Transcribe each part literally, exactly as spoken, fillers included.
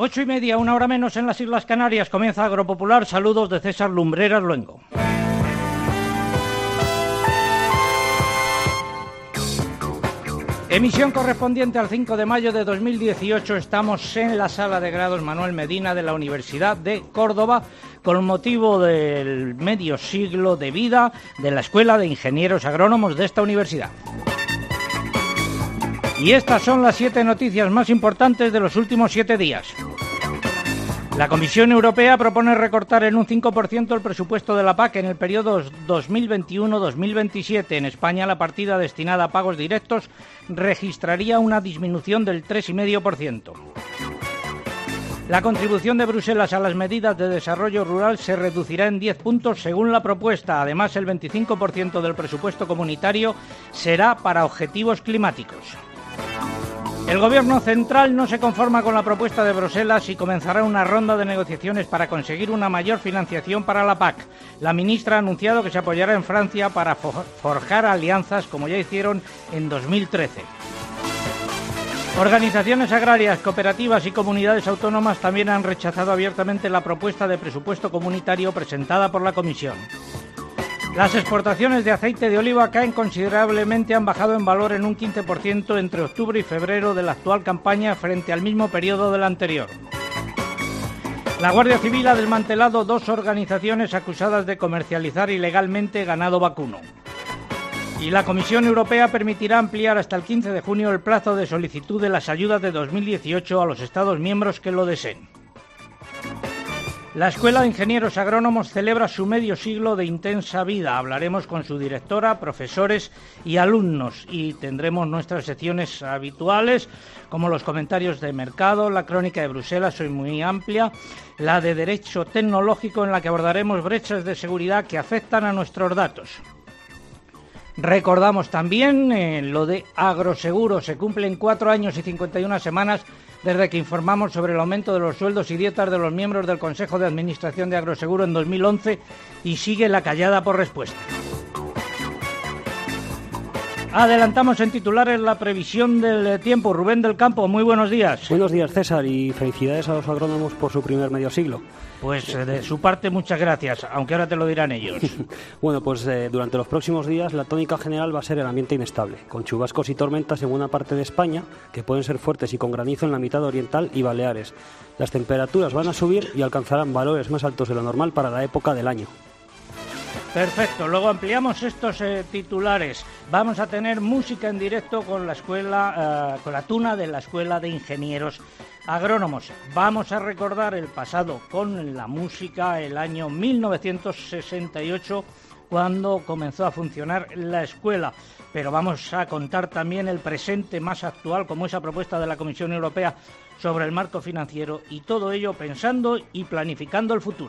Ocho y media, una hora menos en las Islas Canarias. Comienza Agropopular. Saludos de César Lumbreras Luengo. Emisión correspondiente al cinco de mayo de dos mil dieciocho. Estamos en la Sala de Grados Manuel Medina de la Universidad de Córdoba con motivo del medio siglo de vida de la Escuela de Ingenieros Agrónomos de esta universidad. Y estas son las siete noticias más importantes de los últimos siete días. La Comisión Europea propone recortar en un cinco por ciento el presupuesto de la P A C en el periodo dos mil veintiuno dos mil veintisiete. En España, la partida destinada a pagos directos registraría una disminución del tres coma cinco por ciento. La contribución de Bruselas a las medidas de desarrollo rural se reducirá en diez puntos según la propuesta. Además, el veinticinco por ciento del presupuesto comunitario será para objetivos climáticos. El Gobierno central no se conforma con la propuesta de Bruselas y comenzará una ronda de negociaciones para conseguir una mayor financiación para la P A C. La ministra ha anunciado que se apoyará en Francia para forjar alianzas, como ya hicieron en dos mil trece. Organizaciones agrarias, cooperativas y comunidades autónomas también han rechazado abiertamente la propuesta de presupuesto comunitario presentada por la Comisión. Las exportaciones de aceite de oliva caen considerablemente, han bajado en valor en un quince por ciento entre octubre y febrero de la actual campaña frente al mismo periodo de la anterior. La Guardia Civil ha desmantelado dos organizaciones acusadas de comercializar ilegalmente ganado vacuno. Y la Comisión Europea permitirá ampliar hasta el quince de junio el plazo de solicitud de las ayudas de dos mil dieciocho a los Estados miembros que lo deseen. La Escuela de Ingenieros Agrónomos celebra su medio siglo de intensa vida. Hablaremos con su directora, profesores y alumnos y tendremos nuestras secciones habituales como los comentarios de mercado, la crónica de Bruselas, hoy muy amplia, la de Derecho Tecnológico en la que abordaremos brechas de seguridad que afectan a nuestros datos. Recordamos también eh, lo de Agroseguro. Se cumplen cuatro años y cincuenta y una semanas desde que informamos sobre el aumento de los sueldos y dietas de los miembros del Consejo de Administración de Agroseguro en dos mil once y sigue la callada por respuesta. Adelantamos en titulares la previsión del tiempo. Rubén del Campo, muy buenos días. Buenos días, César, y felicidades a los agrónomos por su primer medio siglo. Pues de su parte muchas gracias, aunque ahora te lo dirán ellos. Bueno, pues eh, durante los próximos días la tónica general va a ser el ambiente inestable, con chubascos y tormentas en buena parte de España, que pueden ser fuertes y con granizo en la mitad oriental y Baleares. Las temperaturas van a subir y alcanzarán valores más altos de lo normal para la época del año. Perfecto, luego ampliamos estos eh, titulares. Vamos a tener música en directo con la escuela, eh, con la tuna de la Escuela de Ingenieros Agrónomos. Vamos a recordar el pasado con la música, el año mil novecientos sesenta y ocho, cuando comenzó a funcionar la escuela. Pero vamos a contar también el presente más actual, como esa propuesta de la Comisión Europea sobre el marco financiero, y todo ello pensando y planificando el futuro.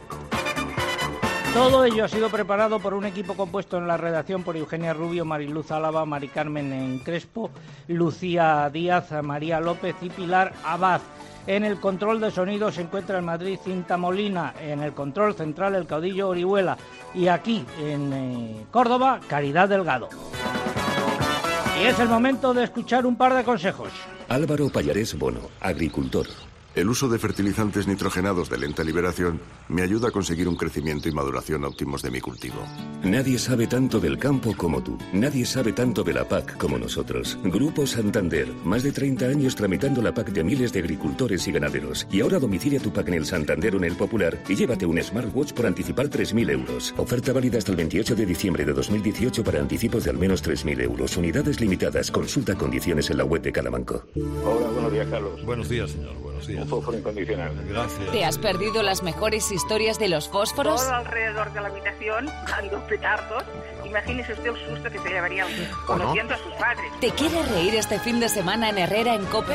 Todo ello ha sido preparado por un equipo compuesto en la redacción por Eugenia Rubio, Mariluz Álava, Mari Carmen Crespo, Lucía Díaz, María López y Pilar Abad. En el control de sonido se encuentra en Madrid Cinta Molina, en el control central el caudillo Orihuela y aquí en eh, Córdoba Caridad Delgado. Y es el momento de escuchar un par de consejos. Álvaro Pallarés Bono, agricultor. El uso de fertilizantes nitrogenados de lenta liberación me ayuda a conseguir un crecimiento y maduración óptimos de mi cultivo. Nadie sabe tanto del campo como tú. Nadie sabe tanto de la P A C como nosotros. Grupo Santander. Más de treinta años tramitando la P A C de miles de agricultores y ganaderos. Y ahora domicilia tu P A C en el Santander o en el Popular y llévate un smartwatch por anticipar tres mil euros. Oferta válida hasta el veintiocho de diciembre de dos mil dieciocho para anticipos de al menos tres mil euros. Unidades limitadas. Consulta condiciones en la web de cada banco. Hola, buenos días, Carlos. Buenos días, señor. Buenos días. Un fósforo incondicional. Gracias. ¿Te has perdido las mejores historias de los fósforos? Todo alrededor de la habitación dando petardos. Imagínese usted el susto que se llevaría conociendo a sus padres. ¿Te quieres reír este fin de semana en Herrera en COPE?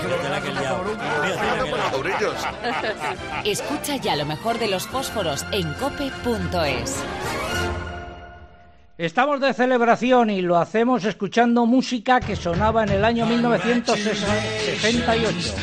Escucha ya lo mejor de los fósforos en cope punto es. Estamos de celebración y lo hacemos escuchando música que sonaba en el año mil novecientos sesenta y ocho.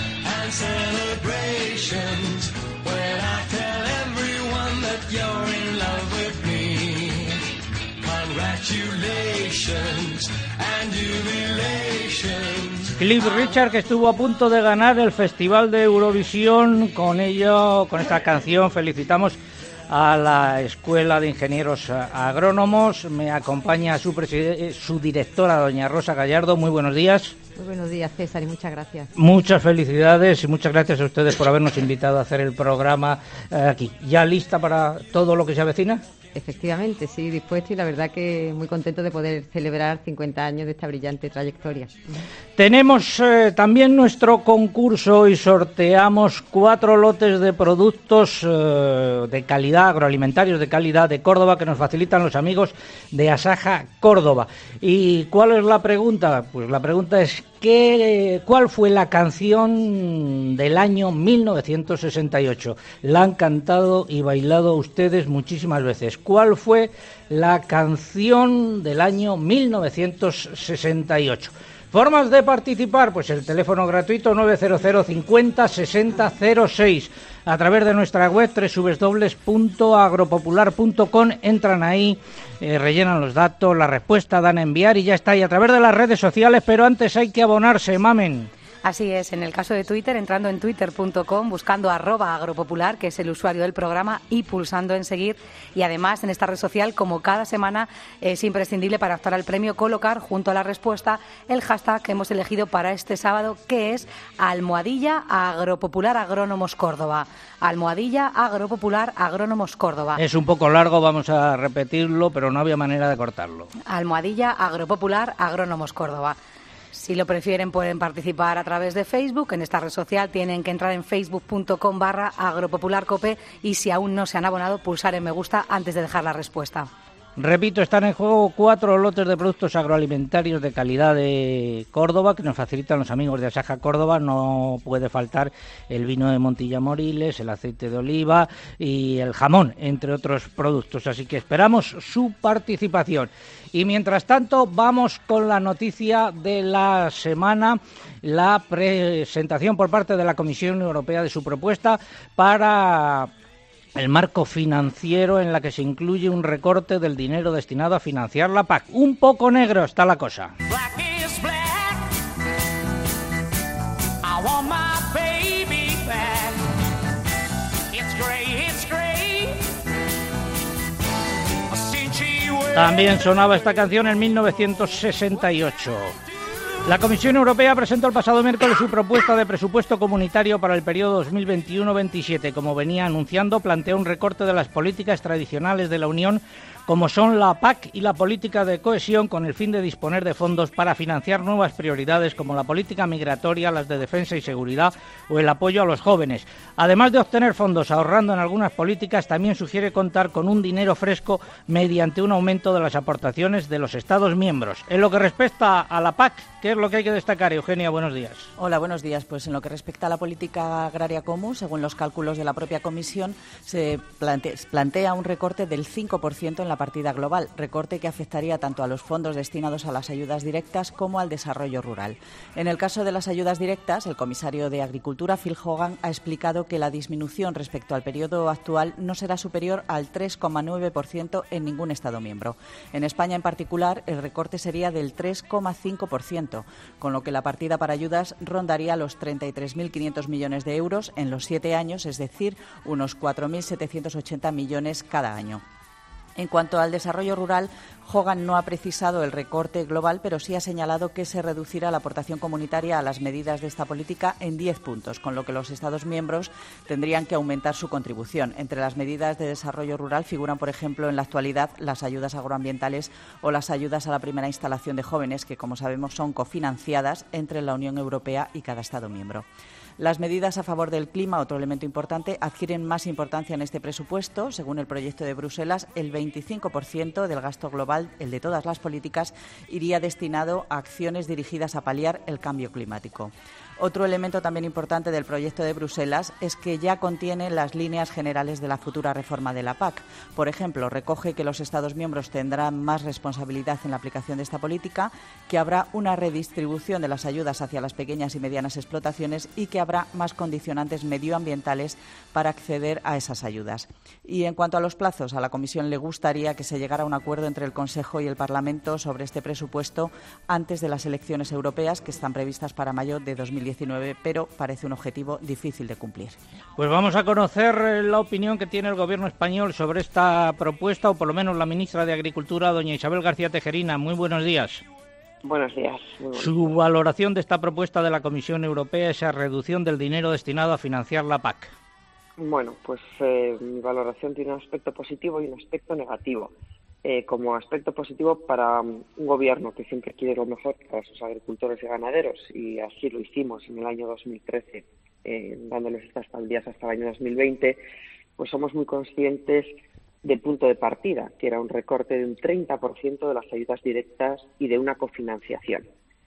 Congratulations and jubilations. Cliff Richard, que estuvo a punto de ganar el Festival de Eurovisión. Con ello, con esta canción, felicitamos a la Escuela de Ingenieros Agrónomos. Me acompaña su, su directora, doña Rosa Gallardo. Muy buenos días. Muy buenos días, César, y muchas gracias. Muchas felicidades y muchas gracias a ustedes por habernos invitado a hacer el programa eh, aquí. ¿Ya lista para todo lo que se avecina? Efectivamente, sí, dispuesto, y la verdad que muy contento de poder celebrar cincuenta años de esta brillante trayectoria. Tenemos eh, también nuestro concurso y sorteamos cuatro lotes de productos eh, de calidad, agroalimentarios de calidad de Córdoba, que nos facilitan los amigos de Asaja Córdoba. ¿Y cuál es la pregunta? Pues la pregunta es ¿qué, ¿cuál fue la canción del año mil novecientos sesenta y ocho? La han cantado y bailado ustedes muchísimas veces. ¿Cuál fue la canción del año mil novecientos sesenta y ocho? Formas de participar, pues el teléfono gratuito nueve cero cero cincuenta sesenta cero seis. A través de nuestra web doble u doble u doble u punto agropopular punto com, entran ahí, eh, rellenan los datos, la respuesta, dan a enviar y ya está. Y a través de las redes sociales, pero antes hay que abonarse, mamen. Así es, en el caso de Twitter, entrando en twitter punto com, buscando arroba agropopular, que es el usuario del programa, y pulsando en seguir. Y además, en esta red social, como cada semana, es imprescindible para optar al premio colocar junto a la respuesta el hashtag que hemos elegido para este sábado, que es almohadilla agropopular agrónomos Córdoba. Almohadilla agropopular agrónomos Córdoba. Es un poco largo, vamos a repetirlo, pero no había manera de cortarlo. Almohadilla agropopular agrónomos Córdoba. Si lo prefieren, pueden participar a través de Facebook. En esta red social tienen que entrar en facebook punto com barra agropopularcope y si aún no se han abonado, pulsar en me gusta antes de dejar la respuesta. Repito, están en juego cuatro lotes de productos agroalimentarios de calidad de Córdoba que nos facilitan los amigos de Asaja Córdoba. No puede faltar el vino de Montilla Moriles, el aceite de oliva y el jamón, entre otros productos. Así que esperamos su participación. Y mientras tanto, vamos con la noticia de la semana, la presentación por parte de la Comisión Europea de su propuesta para el marco financiero, en la que se incluye un recorte del dinero destinado a financiar la P A C. Un poco negro está la cosa. También sonaba esta canción en mil novecientos sesenta y ocho. La Comisión Europea presentó el pasado miércoles su propuesta de presupuesto comunitario para el periodo dos mil veintiuno veintisiete. Como venía anunciando, plantea un recorte de las políticas tradicionales de la Unión, como son la P A C y la política de cohesión, con el fin de disponer de fondos para financiar nuevas prioridades como la política migratoria, las de defensa y seguridad o el apoyo a los jóvenes. Además de obtener fondos ahorrando en algunas políticas, también sugiere contar con un dinero fresco mediante un aumento de las aportaciones de los Estados miembros. En lo que respecta a la P A C, ¿qué es lo que hay que destacar? Eugenia, buenos días. Hola, buenos días. Pues en lo que respecta a la política agraria común, según los cálculos de la propia Comisión, se plantea, plantea un recorte del cinco por ciento en la partida global, recorte que afectaría tanto a los fondos destinados a las ayudas directas como al desarrollo rural. En el caso de las ayudas directas, el comisario de Agricultura, Phil Hogan, ha explicado que la disminución respecto al periodo actual no será superior al tres coma nueve por ciento en ningún Estado miembro. En España, en particular, el recorte sería del tres coma cinco por ciento, con lo que la partida para ayudas rondaría los treinta y tres mil quinientos millones de euros en los siete años, es decir, unos cuatro mil setecientos ochenta millones cada año. En cuanto al desarrollo rural, Hogan no ha precisado el recorte global, pero sí ha señalado que se reducirá la aportación comunitaria a las medidas de esta política en diez puntos, con lo que los Estados miembros tendrían que aumentar su contribución. Entre las medidas de desarrollo rural figuran, por ejemplo, en la actualidad, las ayudas agroambientales o las ayudas a la primera instalación de jóvenes, que, como sabemos, son cofinanciadas entre la Unión Europea y cada Estado miembro. Las medidas a favor del clima, otro elemento importante, adquieren más importancia en este presupuesto. Según el proyecto de Bruselas, el veinticinco por ciento del gasto global, el de todas las políticas, iría destinado a acciones dirigidas a paliar el cambio climático. Otro elemento también importante del proyecto de Bruselas es que ya contiene las líneas generales de la futura reforma de la P A C. Por ejemplo, recoge que los Estados miembros tendrán más responsabilidad en la aplicación de esta política, que habrá una redistribución de las ayudas hacia las pequeñas y medianas explotaciones y que habrá más condicionantes medioambientales para acceder a esas ayudas. Y en cuanto a los plazos, a la Comisión le gustaría que se llegara a un acuerdo entre el Consejo y el Parlamento sobre este presupuesto antes de las elecciones europeas, que están previstas para mayo de dos mil diecinueve, pero parece un objetivo difícil de cumplir. Pues vamos a conocer la opinión que tiene el Gobierno español sobre esta propuesta, o por lo menos la ministra de Agricultura, doña Isabel García Tejerina. Muy buenos días. Buenos días. Muy buenos Su días. valoración de esta propuesta de la Comisión Europea, esa reducción del dinero destinado a financiar la P A C. Bueno, pues eh, mi valoración tiene un aspecto positivo y un aspecto negativo. Eh, como aspecto positivo para um, un gobierno que siempre quiere lo mejor para sus agricultores y ganaderos, y así lo hicimos en el año dos mil trece, eh, dándoles esta estabilidad hasta el año dos mil veinte, pues somos muy conscientes del punto de partida, que era un recorte de un treinta por ciento de las ayudas directas y de una cofinanciación.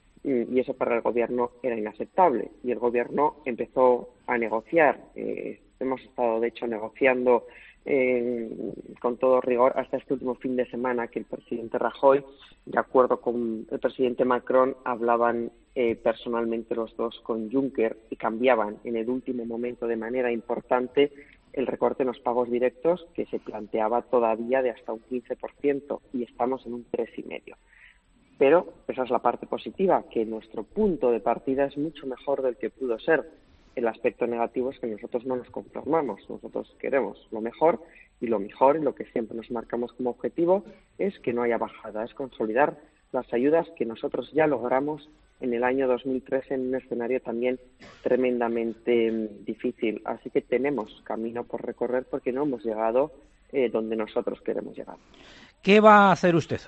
Y eso para el gobierno era inaceptable. Y el gobierno empezó a negociar. Eh, hemos estado, de hecho, negociando Eh, con todo rigor hasta este último fin de semana, que el presidente Rajoy, de acuerdo con el presidente Macron, hablaban eh, personalmente los dos con Juncker y cambiaban en el último momento de manera importante el recorte en los pagos directos, que se planteaba todavía de hasta un quince por ciento, y estamos en un tres coma cinco por ciento. Pero esa es la parte positiva, que nuestro punto de partida es mucho mejor del que pudo ser. El aspecto negativo es que nosotros no nos conformamos, nosotros queremos lo mejor, y lo mejor, y lo que siempre nos marcamos como objetivo, es que no haya bajada, es consolidar las ayudas que nosotros ya logramos en el año dos mil trece en un escenario también tremendamente um, difícil. Así que tenemos camino por recorrer porque no hemos llegado eh, donde nosotros queremos llegar. ¿Qué va a hacer usted?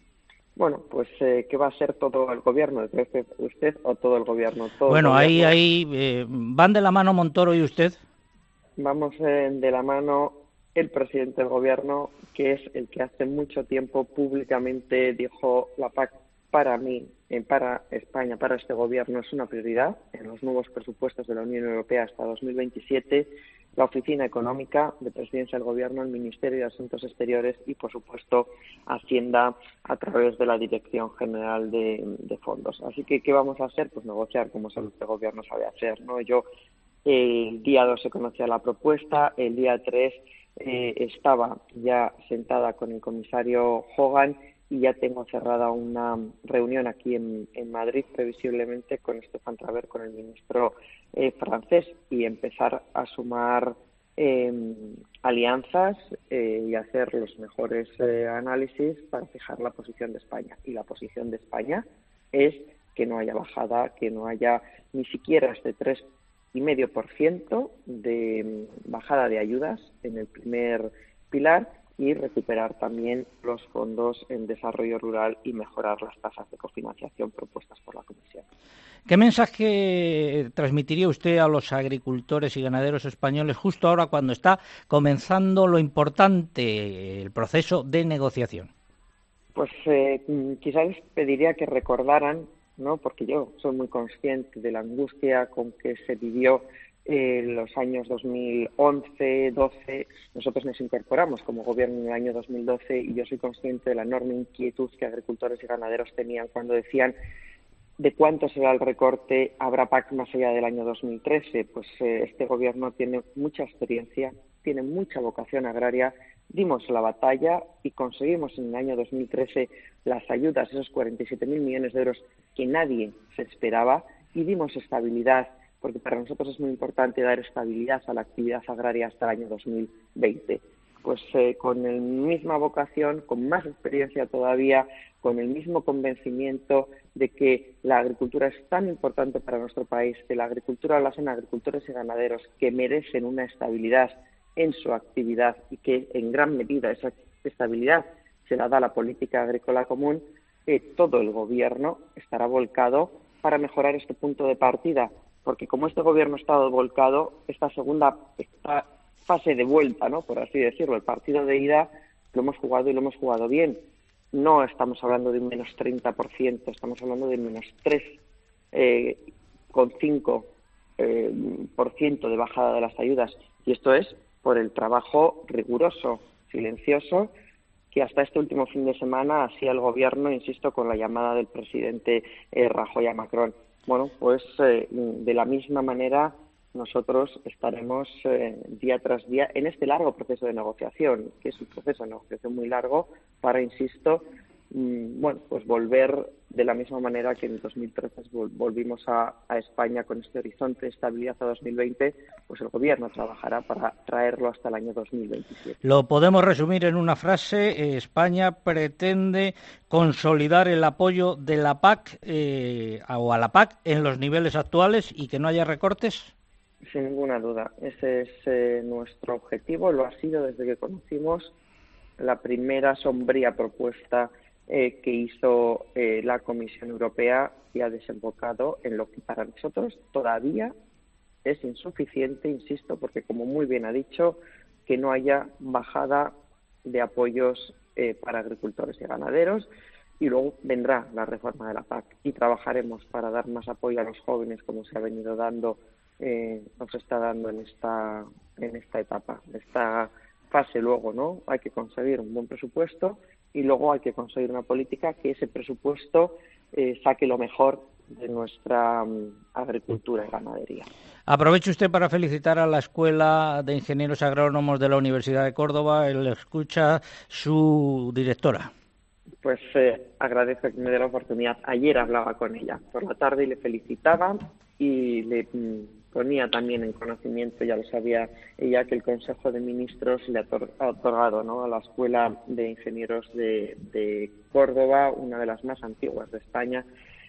Bueno, pues eh, ¿qué va a ser todo el gobierno? ¿Usted, usted o todo el gobierno? Todo bueno, el ahí, gobierno. ahí eh, van de la mano Montoro y usted. Vamos eh, de la mano el presidente del gobierno, que es el que hace mucho tiempo públicamente dijo: la P A C para mí, eh, para España, para este gobierno es una prioridad en los nuevos presupuestos de la Unión Europea hasta dos mil veintisiete. La Oficina Económica de Presidencia del Gobierno, el Ministerio de Asuntos Exteriores y, por supuesto, Hacienda a través de la Dirección General de, de Fondos. Así que, ¿qué vamos a hacer? Pues negociar, como el Gobierno sabe hacer, ¿no? Yo, eh, el día dos se conocía la propuesta, el día tres eh, estaba ya sentada con el comisario Hogan y ya tengo cerrada una reunión aquí en, en Madrid, previsiblemente, con Stéphane Travert, con el ministro eh, francés, y empezar a sumar eh, alianzas eh, y hacer los mejores eh, análisis para fijar la posición de España. Y la posición de España es que no haya bajada, que no haya ni siquiera este tres coma cinco por ciento de bajada de ayudas en el primer pilar, y recuperar también los fondos en desarrollo rural y mejorar las tasas de cofinanciación propuestas por la Comisión. ¿Qué mensaje transmitiría usted a los agricultores y ganaderos españoles justo ahora, cuando está comenzando lo importante, el proceso de negociación? Pues eh, quizás les pediría que recordaran, ¿no? Porque yo soy muy consciente de la angustia con que se vivió en los años dos mil once, doce, nosotros nos incorporamos como gobierno en el año dos mil doce, y yo soy consciente de la enorme inquietud que agricultores y ganaderos tenían cuando decían: ¿de cuánto será el recorte? ¿Habrá P A C más allá del año dos mil trece? Pues eh, este gobierno tiene mucha experiencia, tiene mucha vocación agraria, dimos la batalla y conseguimos en el año dos mil trece las ayudas, esos cuarenta y siete mil millones de euros que nadie se esperaba, y dimos estabilidad, porque para nosotros es muy importante dar estabilidad a la actividad agraria hasta el año dos mil veinte. Pues eh, con la misma vocación, con más experiencia todavía, con el mismo convencimiento de que la agricultura es tan importante para nuestro país, que la agricultura la hacen agricultores y ganaderos que merecen una estabilidad en su actividad, y que en gran medida esa estabilidad se la da la política agrícola común, eh, todo el gobierno estará volcado para mejorar este punto de partida. Porque como este gobierno ha estado volcado, esta segunda esta fase de vuelta, ¿no?, por así decirlo, el partido de ida, lo hemos jugado y lo hemos jugado bien. No estamos hablando de un menos treinta por ciento, estamos hablando de menos tres. Eh, coma cinco por ciento de bajada de las ayudas, y esto es por el trabajo riguroso, silencioso, que hasta este último fin de semana hacía el Gobierno, insisto, con la llamada del presidente eh, Rajoy a Macron. Bueno, pues eh, de la misma manera nosotros estaremos eh, día tras día en este largo proceso de negociación, que es un proceso de negociación muy largo, para, insisto, mmm, bueno, pues volver de la misma manera que en dos mil trece volvimos a, a España con este horizonte de estabilidad a dos mil veinte, pues el Gobierno trabajará para traerlo hasta el año dos mil veintisiete. Lo podemos resumir en una frase: eh, España pretende consolidar el apoyo de la P A C eh, o a la P A C en los niveles actuales y que no haya recortes. Sin ninguna duda, ese es eh, nuestro objetivo, lo ha sido desde que conocimos la primera sombría propuesta eh, que hizo eh, la Comisión Europea, y ha desembocado en lo que para nosotros todavía es insuficiente, insisto, porque como muy bien ha dicho, que no haya bajada de apoyos eh, para agricultores y ganaderos, y luego vendrá la reforma de la P A C y trabajaremos para dar más apoyo a los jóvenes, como se ha venido dando, eh, nos está dando en esta en esta etapa, en esta fase. Luego, ¿no? Hay que conseguir un buen presupuesto y luego hay que conseguir una política que ese presupuesto eh, saque lo mejor de nuestra um, agricultura y ganadería. Aprovecho usted para felicitar a la Escuela de Ingenieros Agrónomos de la Universidad de Córdoba. Le escucha su directora. Pues eh, agradezco que me dé la oportunidad. Ayer hablaba con ella por la tarde y le felicitaba y le mm, ponía también en conocimiento, ya lo sabía ella, que el Consejo de Ministros le ha otorgado, ¿no?, a la Escuela de Ingenieros de, de Córdoba, una de las más antiguas de España,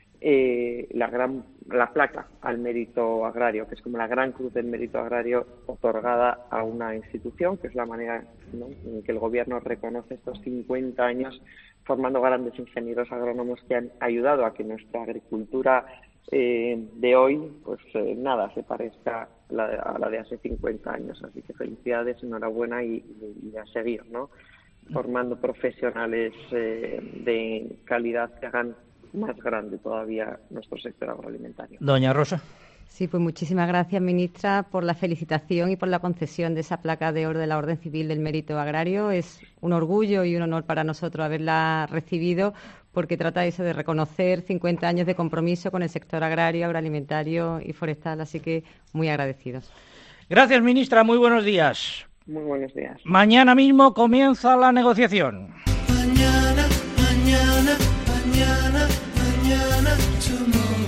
eh, la gran la placa al mérito agrario, que es como la gran cruz del mérito agrario otorgada a una institución, que es la manera, ¿no?, en que el Gobierno reconoce estos cincuenta años formando grandes ingenieros agrónomos que han ayudado a que nuestra agricultura eh, de hoy, pues eh, nada se parezca a la, de, a la de hace cincuenta años. Así que felicidades, enhorabuena y, y, y a seguir, ¿no?, formando profesionales eh, de calidad que hagan más grande todavía nuestro sector agroalimentario. Doña Rosa. Sí, pues muchísimas gracias, ministra, por la felicitación y por la concesión de esa placa de oro de la Orden Civil del Mérito Agrario. Es un orgullo y un honor para nosotros haberla recibido, porque trata eso de reconocer cincuenta años de compromiso con el sector agrario, agroalimentario y forestal, así que muy agradecidos. Gracias, ministra. Muy buenos días. Muy buenos días. Mañana mismo comienza la negociación. Mañana, mañana, mañana, mañana, tomorrow.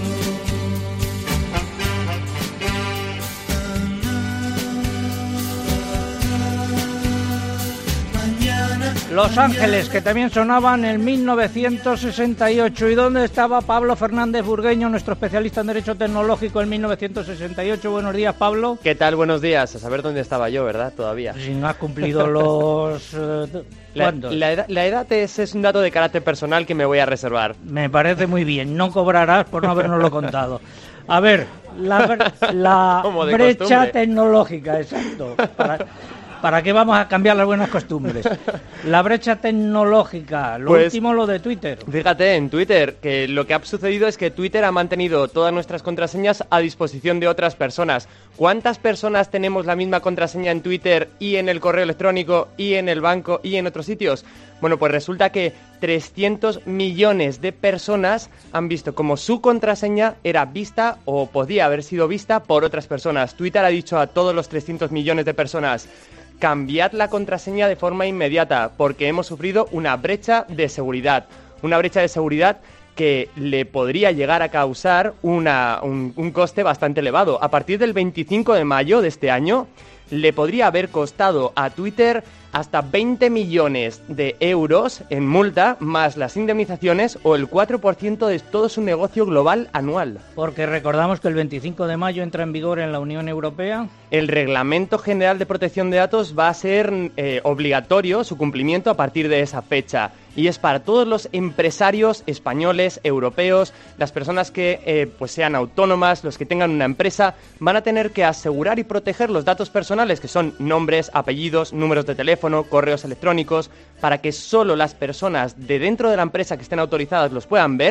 Los Ángeles, que también sonaban en mil novecientos sesenta y ocho. ¿Y dónde estaba Pablo Fernández Burgueño, nuestro especialista en Derecho Tecnológico, en mil novecientos sesenta y ocho? Buenos días, Pablo. ¿Qué tal? Buenos días. A saber dónde estaba yo, ¿verdad? Todavía. Si no has cumplido los... Eh, la, la, edad, la edad es, es un dato de carácter personal que me voy a reservar. Me parece muy bien. No cobrarás por no habernoslo contado. A ver, la, la brecha costumbre. tecnológica, exacto. Para... ¿Para qué vamos a cambiar las buenas costumbres? La brecha tecnológica, lo pues, último lo de Twitter. Fíjate, en Twitter, que lo que ha sucedido es que Twitter ha mantenido todas nuestras contraseñas a disposición de otras personas. ¿Cuántas personas tenemos la misma contraseña en Twitter y en el correo electrónico y en el banco y en otros sitios? Bueno, pues resulta que trescientos millones de personas han visto como su contraseña era vista o podía haber sido vista por otras personas. Twitter ha dicho a todos los trescientos millones de personas: cambiad la contraseña de forma inmediata porque hemos sufrido una brecha de seguridad. Una brecha de seguridad que le podría llegar a causar una, un, un coste bastante elevado. A partir del veinticinco de mayo de este año, le podría haber costado a Twitter hasta veinte millones de euros en multa, más las indemnizaciones o el cuatro por ciento de todo su negocio global anual. Porque recordamos que el veinticinco de mayo entra en vigor en la Unión Europea el Reglamento General de Protección de Datos. Va a ser eh, obligatorio su cumplimiento a partir de esa fecha. Y es para todos los empresarios españoles, europeos, las personas que eh, pues sean autónomas, los que tengan una empresa, van a tener que asegurar y proteger los datos personales, que son nombres, apellidos, números de teléfono, correos electrónicos, para que solo las personas de dentro de la empresa que estén autorizadas los puedan ver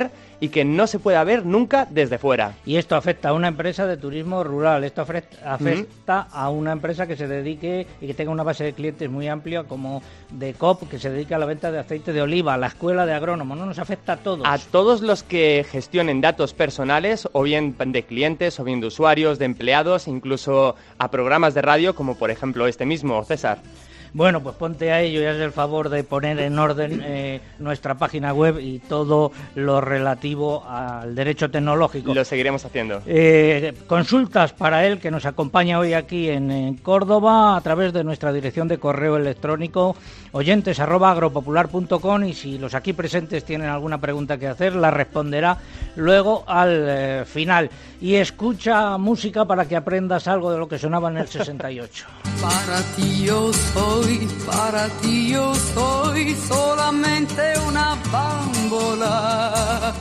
y que no se pueda ver nunca desde fuera. Y esto afecta a una empresa de turismo rural, esto afecta, afecta uh-huh. a una empresa que se dedique y que tenga una base de clientes muy amplia como de C O P, que se dedica a la venta de aceite de oliva, a la escuela de agrónomos, no nos afecta a todos. A todos los que gestionen datos personales, o bien de clientes, o bien de usuarios, de empleados, incluso a programas de radio, como por ejemplo este mismo, César. Bueno, pues ponte a ello y haz el favor de poner en orden eh, nuestra página web y todo lo relativo al derecho tecnológico. Lo seguiremos haciendo. Eh, consultas para él, que nos acompaña hoy aquí en, en Córdoba, a través de nuestra dirección de correo electrónico oyentes arroba agropopular punto com, y si los aquí presentes tienen alguna pregunta que hacer, la responderá luego al eh, final. Y escucha música para que aprendas algo de lo que sonaba en el sesenta y ocho. Para ti yo soy, para ti yo soy solamente una bambola.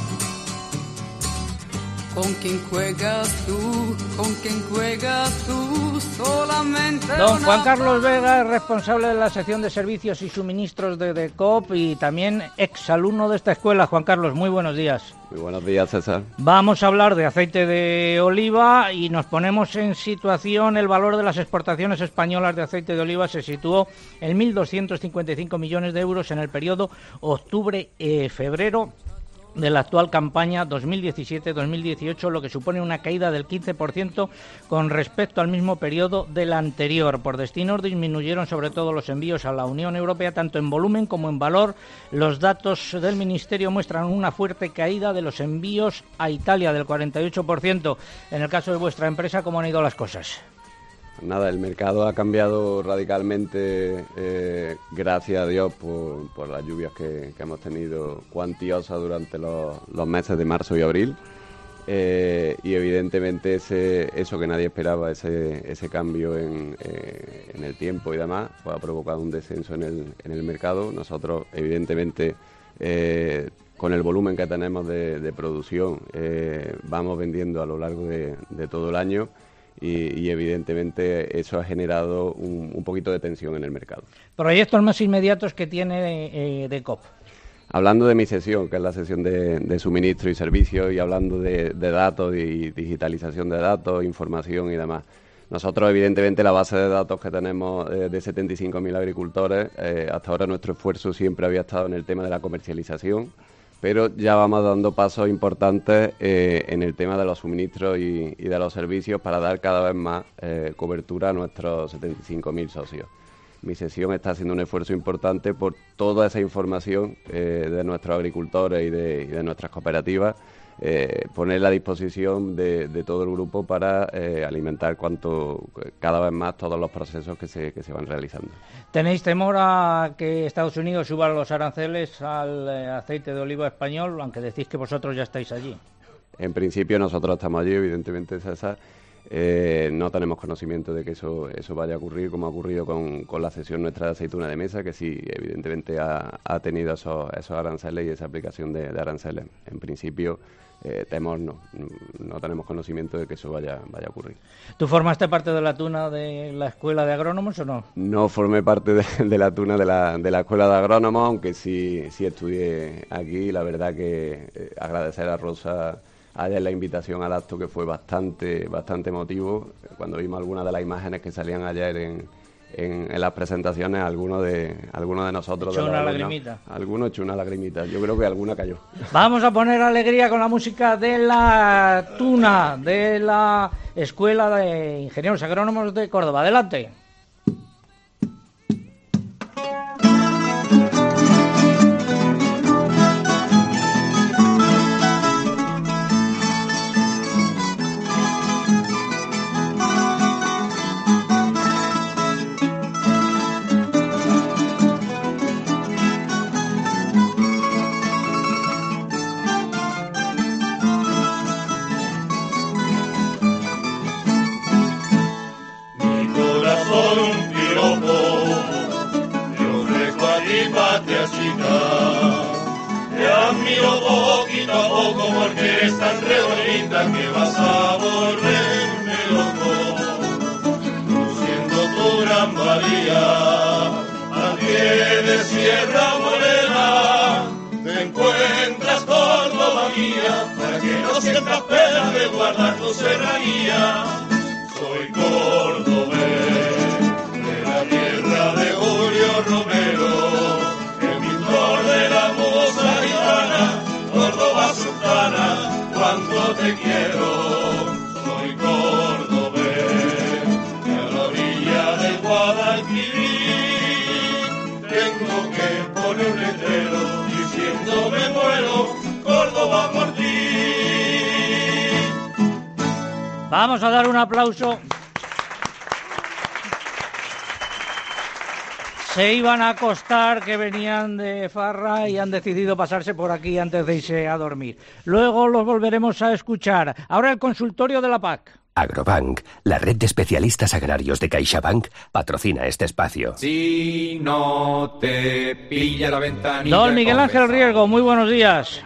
Con quien juegas tú, con quien juegas tú, solamente Don una Juan Carlos Vega es responsable de la sección de servicios y suministros de D E C O P y también exalumno de esta escuela. Juan Carlos, muy buenos días. Muy buenos días, César. Vamos a hablar de aceite de oliva y nos ponemos en situación. El valor de las exportaciones españolas de aceite de oliva se situó en mil doscientos cincuenta y cinco millones de euros en el periodo octubre-febrero de la actual campaña dos mil diecisiete dos mil dieciocho, lo que supone una caída del quince por ciento con respecto al mismo periodo del anterior. Por destinos disminuyeron sobre todo los envíos a la Unión Europea, tanto en volumen como en valor. Los datos del Ministerio muestran una fuerte caída de los envíos a Italia del cuarenta y ocho por ciento. En el caso de vuestra empresa, ¿cómo han ido las cosas? Nada, el mercado ha cambiado radicalmente, eh, gracias a Dios por, por las lluvias que, que hemos tenido cuantiosas durante los, los meses de marzo y abril. Eh, y evidentemente ese, eso que nadie esperaba, ese, ese cambio en, eh, en el tiempo y demás, pues ha provocado un descenso en el, en el mercado. Nosotros, evidentemente, eh, con el volumen que tenemos de, de producción, eh, vamos vendiendo a lo largo de, de todo el año. Y, y evidentemente eso ha generado un, un poquito de tensión en el mercado. Proyectos más inmediatos que tiene eh, D E C O P. Hablando de mi sesión, que es la sesión de, de suministro y servicios, y hablando de, de datos y digitalización de datos, información y demás. Nosotros, evidentemente, la base de datos que tenemos eh, de setenta y cinco mil agricultores, eh, hasta ahora nuestro esfuerzo siempre había estado en el tema de la comercialización, pero ya vamos dando pasos importantes eh, en el tema de los suministros y, y de los servicios para dar cada vez más eh, cobertura a nuestros setenta y cinco mil socios. Mi sesión está haciendo un esfuerzo importante por toda esa información eh, de nuestros agricultores y de, y de nuestras cooperativas, eh, ponerla a disposición de, de todo el grupo para eh, alimentar cuanto cada vez más todos los procesos que se, que se van realizando. ¿Tenéis temor a que Estados Unidos suba los aranceles al eh, aceite de oliva español, aunque decís que vosotros ya estáis allí? En principio nosotros estamos allí, evidentemente, César. Eh, no tenemos conocimiento de que eso eso vaya a ocurrir, como ha ocurrido con, con la cesión nuestra de aceituna de mesa, que sí, evidentemente ha, ha tenido esos, esos aranceles y esa aplicación de, de aranceles. En principio, eh, temor no, no tenemos conocimiento de que eso vaya, vaya a ocurrir. ¿Tú formaste parte de la tuna de la Escuela de Agrónomos o no? No formé parte de, de la tuna de la, de la Escuela de Agrónomos, aunque sí, sí estudié aquí. La verdad que eh, agradecer a Rosa ayer la invitación al acto, que fue bastante bastante emotivo. Cuando vimos algunas de las imágenes que salían ayer en, en, en las presentaciones, algunos de algunos de nosotros... Echó de una alumnos, lagrimita. Algunos echó una lagrimita. Yo creo que alguna cayó. Vamos a poner alegría con la música de la tuna, de la Escuela de Ingenieros Agrónomos de Córdoba. Adelante. Mi corazón pena de guardar tu serranía. Soy cordobés, de la tierra de Julio Romero, el pintor de la musa gitana, Córdoba sultana, cuánto te quiero. Soy cordobés, que a la orilla del Guadalquivir tengo que poner un letrero diciendo me muero, Córdoba por ti. Vamos a dar un aplauso. Se iban a acostar, que venían de farra y han decidido pasarse por aquí antes de irse a dormir. Luego los volveremos a escuchar. Ahora el consultorio de la P A C. Agrobank, la red de especialistas agrarios de CaixaBank, patrocina este espacio. Si no te pilla la ventanilla. Don Miguel Ángel Riesgo, muy buenos días.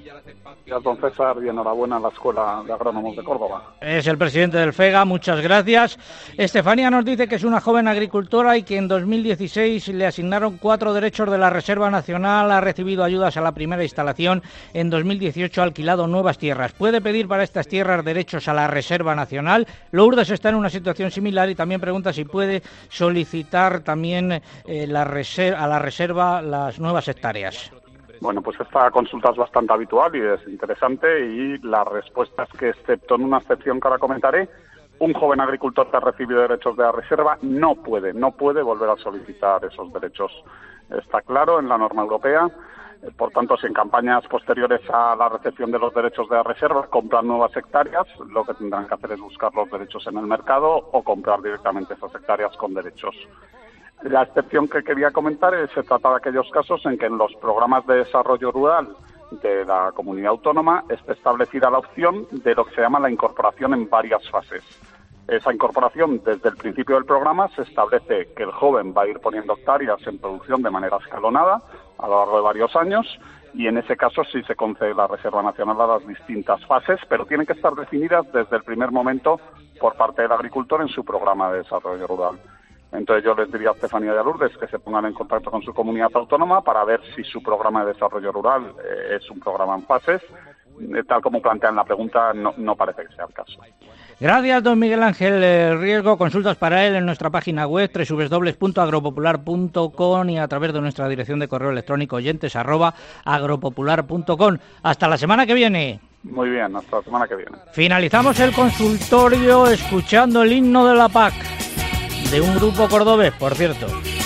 Don César, y enhorabuena a la Escuela de Agrónomos de Córdoba. Es el presidente del FEGA, muchas gracias. Estefanía nos dice que es una joven agricultora y que en dos mil dieciséis le asignaron cuatro derechos de la Reserva Nacional, ha recibido ayudas a la primera instalación, en dos mil dieciocho ha alquilado nuevas tierras. Puede pedir para estas tierras derechos a la Reserva Nacional. Lourdes está en una situación similar y también pregunta si puede solicitar también eh, la reser- a la Reserva las nuevas hectáreas. Bueno, pues esta consulta es bastante habitual y es interesante, y la respuesta es que, excepto en una excepción que ahora comentaré, un joven agricultor que ha recibido derechos de la reserva no puede, no puede volver a solicitar esos derechos. Está claro en la norma europea. Por tanto, si en campañas posteriores a la recepción de los derechos de la reserva compran nuevas hectáreas, lo que tendrán que hacer es buscar los derechos en el mercado o comprar directamente esas hectáreas con derechos. La excepción que quería comentar es, se trata de aquellos casos en que en los programas de desarrollo rural de la comunidad autónoma esté establecida la opción de lo que se llama la incorporación en varias fases. Esa incorporación, desde el principio del programa, se establece que el joven va a ir poniendo hectáreas en producción de manera escalonada a lo largo de varios años, y en ese caso sí se concede la Reserva Nacional a las distintas fases, pero tienen que estar definidas desde el primer momento por parte del agricultor en su programa de desarrollo rural. Entonces yo les diría a Estefanía y a Lourdes que se pongan en contacto con su comunidad autónoma para ver si su programa de desarrollo rural eh, es un programa en fases. Eh, tal como plantean la pregunta, no, no parece que sea el caso. Gracias, don Miguel Ángel Riesgo. Consultas para él en nuestra página web doble u doble u doble u punto agropopular punto com y a través de nuestra dirección de correo electrónico oyentes arroba agropopular punto com. Hasta la semana que viene. Muy bien, hasta la semana que viene. Finalizamos el consultorio escuchando el himno de la P A C, de un grupo cordobés, por cierto.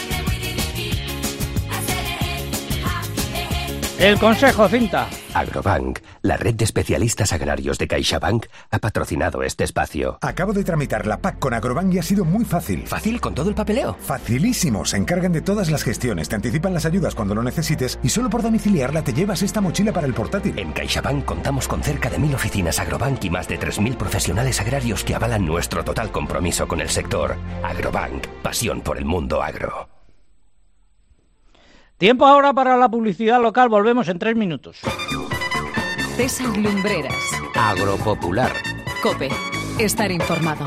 El consejo, Cinta. Agrobank, la red de especialistas agrarios de CaixaBank, ha patrocinado este espacio. Acabo de tramitar la P A C con Agrobank y ha sido muy fácil. ¿Fácil con todo el papeleo? Facilísimo. Se encargan de todas las gestiones, te anticipan las ayudas cuando lo necesites y solo por domiciliarla te llevas esta mochila para el portátil. En CaixaBank contamos con cerca de mil oficinas Agrobank y más de tres mil profesionales agrarios que avalan nuestro total compromiso con el sector. Agrobank, pasión por el mundo agro. Tiempo ahora para la publicidad local. Volvemos en tres minutos. César Lumbreras. Agropopular. COPE. Estar informado.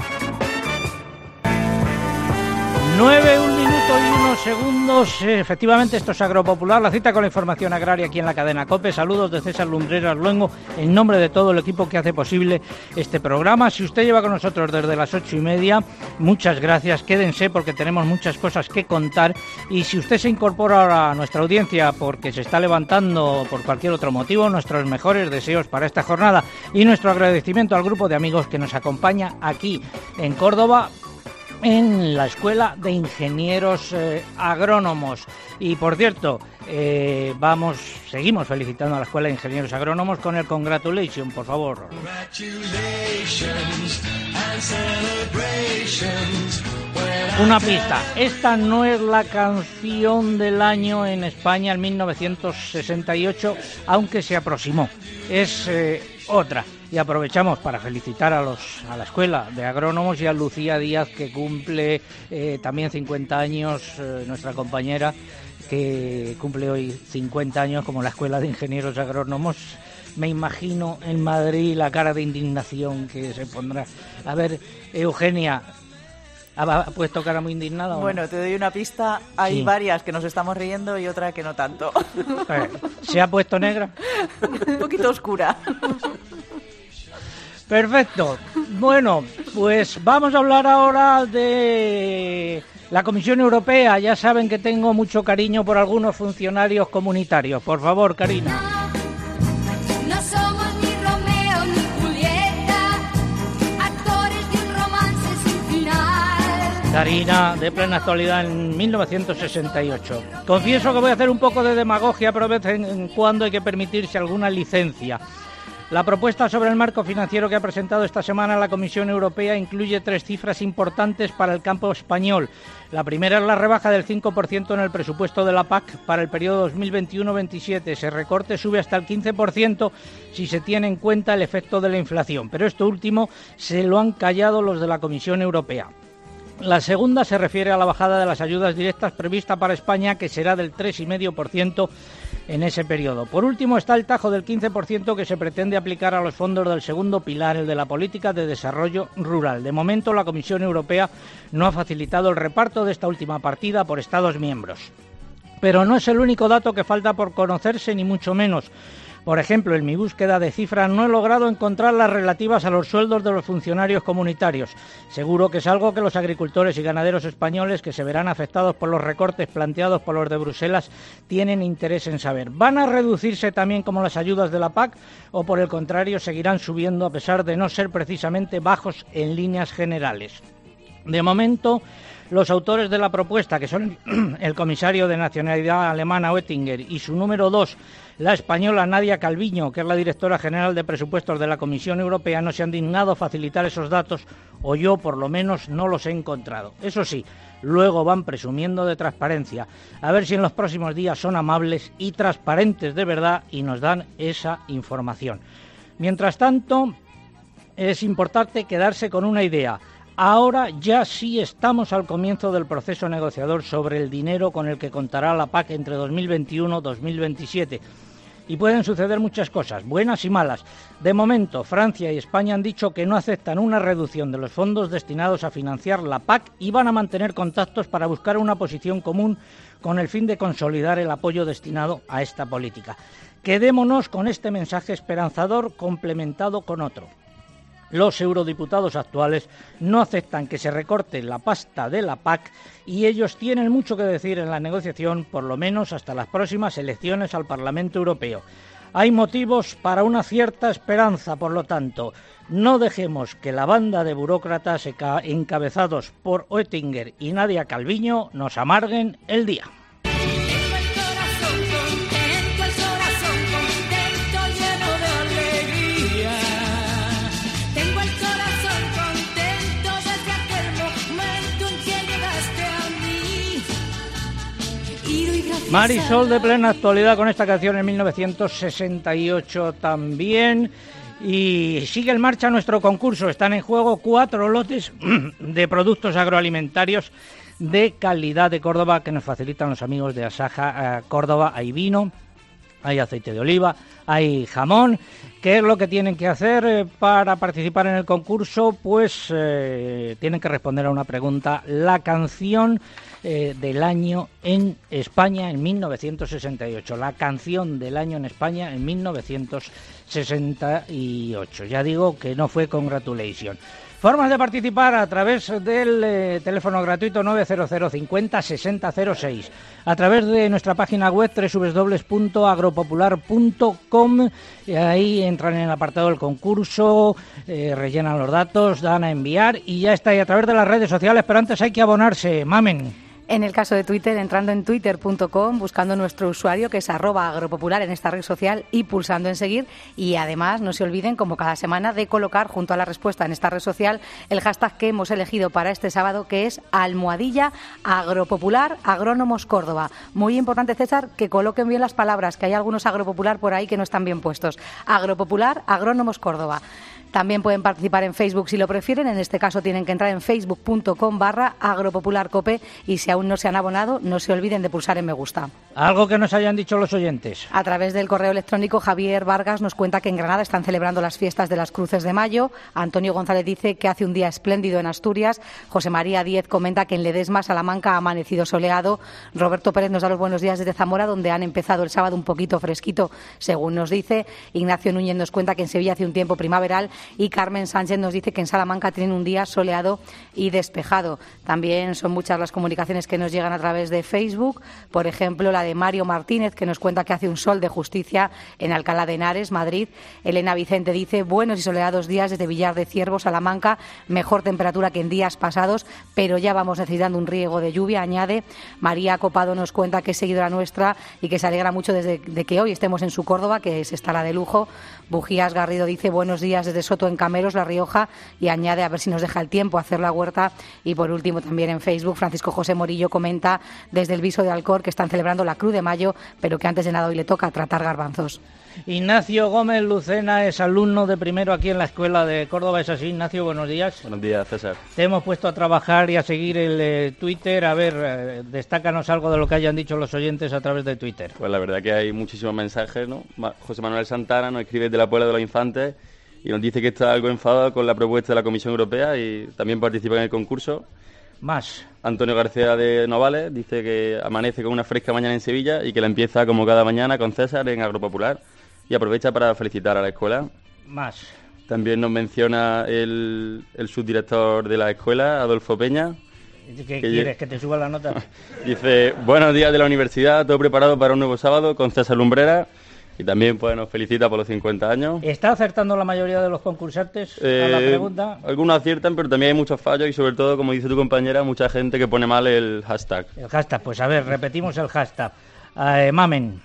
Nueve, un minuto y unos segundos. Efectivamente, esto es Agropopular, la cita con la información agraria aquí en la cadena COPE. Saludos de César Lumbreras Luengo, en nombre de todo el equipo que hace posible este programa. Si usted lleva con nosotros desde las ocho y media, muchas gracias. Quédense porque tenemos muchas cosas que contar. Y si usted se incorpora ahora a nuestra audiencia porque se está levantando por cualquier otro motivo, nuestros mejores deseos para esta jornada y nuestro agradecimiento al grupo de amigos que nos acompaña aquí en Córdoba, en la Escuela de Ingenieros eh, Agrónomos. Y por cierto, eh, vamos, seguimos felicitando a la Escuela de Ingenieros Agrónomos con el Congratulations, por favor. Una pista, esta no es la canción del año en España en mil novecientos sesenta y ocho, aunque se aproximó, es eh, otra. Y aprovechamos para felicitar a los a la Escuela de Agrónomos y a Lucía Díaz, que cumple eh, también cincuenta años, eh, nuestra compañera, que cumple hoy cincuenta años como la Escuela de Ingenieros Agrónomos. Me imagino en Madrid la cara de indignación que se pondrá. A ver, Eugenia, ¿ha puesto cara muy indignada o no? Bueno, te doy una pista. Hay Sí. varias que nos estamos riendo y otra que no tanto. ¿Se ha puesto negra? Un poquito oscura. Perfecto. Bueno, pues vamos a hablar ahora de la Comisión Europea. Ya saben que tengo mucho cariño por algunos funcionarios comunitarios. Por favor, Karina. No somos ni Romeo ni Julieta, actores de un romance sin final. Karina, de plena actualidad en mil novecientos sesenta y ocho. Confieso que voy a hacer un poco de demagogia, pero de vez en cuando hay que permitirse alguna licencia. La propuesta sobre el marco financiero que ha presentado esta semana la Comisión Europea incluye tres cifras importantes para el campo español. La primera es la rebaja del cinco por ciento en el presupuesto de la P A C para el periodo dos mil veintiuno veintisiete. Ese recorte sube hasta el quince por ciento si se tiene en cuenta el efecto de la inflación, pero esto último se lo han callado los de la Comisión Europea. La segunda se refiere a la bajada de las ayudas directas prevista para España, que será del tres coma cinco por ciento en ese periodo. Por último está el tajo del quince por ciento que se pretende aplicar a los fondos del segundo pilar, el de la política de desarrollo rural. De momento, la Comisión Europea no ha facilitado el reparto de esta última partida por Estados miembros. Pero no es el único dato que falta por conocerse, ni mucho menos. Por ejemplo, en mi búsqueda de cifras no he logrado encontrar las relativas a los sueldos de los funcionarios comunitarios. Seguro que es algo que los agricultores y ganaderos españoles, que se verán afectados por los recortes planteados por los de Bruselas, tienen interés en saber. ¿Van a reducirse también como las ayudas de la P A C o, por el contrario, seguirán subiendo a pesar de no ser precisamente bajos en líneas generales? De momento, los autores de la propuesta, que son el comisario de nacionalidad alemana Oettinger y su número dos, la española Nadia Calviño, que es la directora general de presupuestos de la Comisión Europea, no se han dignado facilitar esos datos, o yo por lo menos no los he encontrado. Eso sí, luego van presumiendo de transparencia. A ver si en los próximos días son amables y transparentes de verdad y nos dan esa información. Mientras tanto, es importante quedarse con una idea. Ahora ya sí estamos al comienzo del proceso negociador sobre el dinero con el que contará la P A C entre dos mil veintiuno y dos mil veintisiete. Y pueden suceder muchas cosas, buenas y malas. De momento, Francia y España han dicho que no aceptan una reducción de los fondos destinados a financiar la P A C y van a mantener contactos para buscar una posición común con el fin de consolidar el apoyo destinado a esta política. Quedémonos con este mensaje esperanzador complementado con otro. Los eurodiputados actuales no aceptan que se recorte la pasta de la P A C y ellos tienen mucho que decir en la negociación, por lo menos hasta las próximas elecciones al Parlamento Europeo. Hay motivos para una cierta esperanza, por lo tanto, no dejemos que la banda de burócratas encabezados por Oettinger y Nadia Calviño nos amarguen el día. Marisol, de plena actualidad, con esta canción en mil novecientos sesenta y ocho también. Y sigue en marcha nuestro concurso. Están en juego cuatro lotes de productos agroalimentarios de calidad de Córdoba que nos facilitan los amigos de Asaja Córdoba. Hay vino, hay aceite de oliva, hay jamón. ¿Qué es lo que tienen que hacer eh, para participar en el concurso? Pues eh, tienen que responder a una pregunta. La canción eh, del año en España en mil novecientos sesenta y ocho. La canción del año en España en mil novecientos sesenta y ocho. Ya digo que no fue Congratulations. Formas de participar a través del eh, teléfono gratuito nueve cero cero cincuenta sesenta cero seis, a través de nuestra página web doble u doble u doble u punto agropopular punto com, y ahí entran en el apartado del concurso, eh, rellenan los datos, dan a enviar y ya está, y a través de las redes sociales, pero antes hay que abonarse, mamen. En el caso de Twitter, entrando en twitter punto com, buscando nuestro usuario, que es arroba agropopular en esta red social, y pulsando en seguir. Y además, no se olviden, como cada semana, de colocar junto a la respuesta en esta red social el hashtag que hemos elegido para este sábado, que es almohadilla agropopular agrónomos Córdoba. Muy importante, César, que coloquen bien las palabras, que hay algunos agropopular por ahí que no están bien puestos. Agropopular agrónomos Córdoba. También pueden participar en Facebook si lo prefieren. En este caso tienen que entrar en facebook punto com barra agropopularcope, y si aún no se han abonado, no se olviden de pulsar en me gusta. Algo que nos hayan dicho los oyentes. A través del correo electrónico, Javier Vargas nos cuenta que en Granada están celebrando las fiestas de las Cruces de Mayo. Antonio González dice que hace un día espléndido en Asturias. José María Díez comenta que en Ledesma, Salamanca, ha amanecido soleado. Roberto Pérez nos da los buenos días desde Zamora, donde han empezado el sábado un poquito fresquito, según nos dice. Ignacio Núñez nos cuenta que en Sevilla hace un tiempo primaveral Y Carmen Sánchez nos dice que en Salamanca tienen un día soleado y despejado. También son muchas las comunicaciones que nos llegan a través de Facebook. Por ejemplo, la de Mario Martínez, que nos cuenta que hace un sol de justicia en Alcalá de Henares, Madrid. Elena Vicente dice, buenos y soleados días desde Villar de Ciervo, Salamanca, mejor temperatura que en días pasados, pero ya vamos necesitando un riego de lluvia, añade. María Copado nos cuenta que es seguidora nuestra y que se alegra mucho desde de que hoy estemos en su Córdoba, que se estará de lujo. Bujías Garrido dice, buenos días desde Soto en Cameros, La Rioja, y añade a ver si nos deja el tiempo hacer la huerta. Y por último, también en Facebook, Francisco José Morillo comenta desde el Viso de Alcor que están celebrando la Cruz de Mayo, pero que antes de nada hoy le toca tratar garbanzos. Ignacio Gómez Lucena es alumno de primero aquí en la Escuela de Córdoba. ¿Es así, Ignacio? Buenos días. Buenos días, César. Te hemos puesto a trabajar y a seguir el eh, Twitter. A ver, eh, destácanos algo de lo que hayan dicho los oyentes a través de Twitter. Pues la verdad que hay muchísimos mensajes, ¿no? José Manuel Santana nos escribe de la Puebla de los Infantes y nos dice que está algo enfadado con la propuesta de la Comisión Europea y también participa en el concurso. Más. Antonio García de Novales dice que amanece con una fresca mañana en Sevilla y que la empieza como cada mañana con César en Agropopular. Y aprovecha para felicitar a la escuela. Más. También nos menciona el, el subdirector de la escuela, Adolfo Peña. ¿Qué que quieres? ¿Que te suba la nota? Dice, buenos días de la universidad, todo preparado para un nuevo sábado con César Lumbrera. Y también pues, nos felicita por los cincuenta años. ¿Está acertando la mayoría de los concursantes eh, a la pregunta? Algunos aciertan, pero también hay muchos fallos y sobre todo, como dice tu compañera, mucha gente que pone mal el hashtag. El hashtag, pues a ver, repetimos el hashtag. Eh, mamen.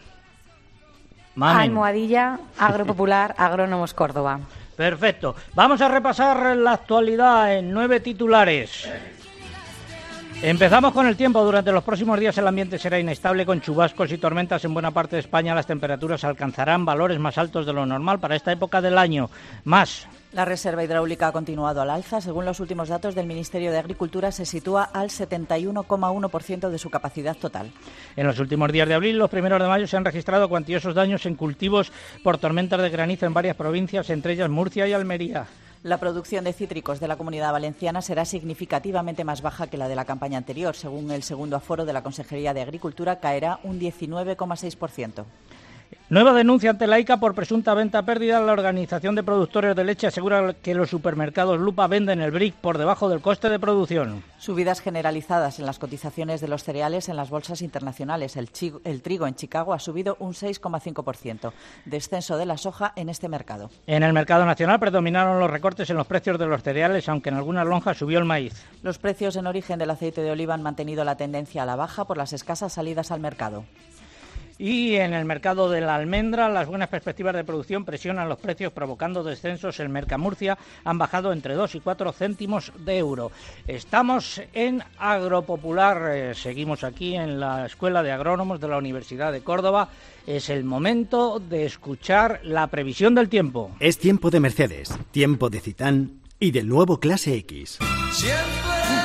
Mamen. Almohadilla, Agropopular, Agrónomos Córdoba. Perfecto. Vamos a repasar la actualidad en nueve titulares. Empezamos con el tiempo. Durante los próximos días el ambiente será inestable con chubascos y tormentas en buena parte de España. Las temperaturas alcanzarán valores más altos de lo normal para esta época del año. Más. La reserva hidráulica ha continuado al alza. Según los últimos datos del Ministerio de Agricultura, se sitúa al setenta y uno coma uno por ciento de su capacidad total. En los últimos días de abril, los primeros de mayo, se han registrado cuantiosos daños en cultivos por tormentas de granizo en varias provincias, entre ellas Murcia y Almería. La producción de cítricos de la Comunidad Valenciana será significativamente más baja que la de la campaña anterior. Según el segundo aforo de la Consejería de Agricultura, caerá un diecinueve coma seis por ciento. Nueva denuncia ante la I C A por presunta venta pérdida. La Organización de Productores de Leche asegura que los supermercados Lupa venden el brick por debajo del coste de producción. Subidas generalizadas en las cotizaciones de los cereales en las bolsas internacionales. El, chi- el trigo en Chicago ha subido un seis coma cinco por ciento. Descenso de la soja en este mercado. En el mercado nacional predominaron los recortes en los precios de los cereales, aunque en algunas lonjas subió el maíz. Los precios en origen del aceite de oliva han mantenido la tendencia a la baja por las escasas salidas al mercado. Y en el mercado de la almendra, las buenas perspectivas de producción presionan los precios, provocando descensos. En Mercamurcia han bajado entre dos y cuatro céntimos de euro. Estamos en Agropopular, eh, seguimos aquí en la Escuela de Agrónomos de la Universidad de Córdoba. Es el momento de escuchar la previsión del tiempo. Es tiempo de Mercedes, tiempo de Citán y del nuevo Clase X. Siempre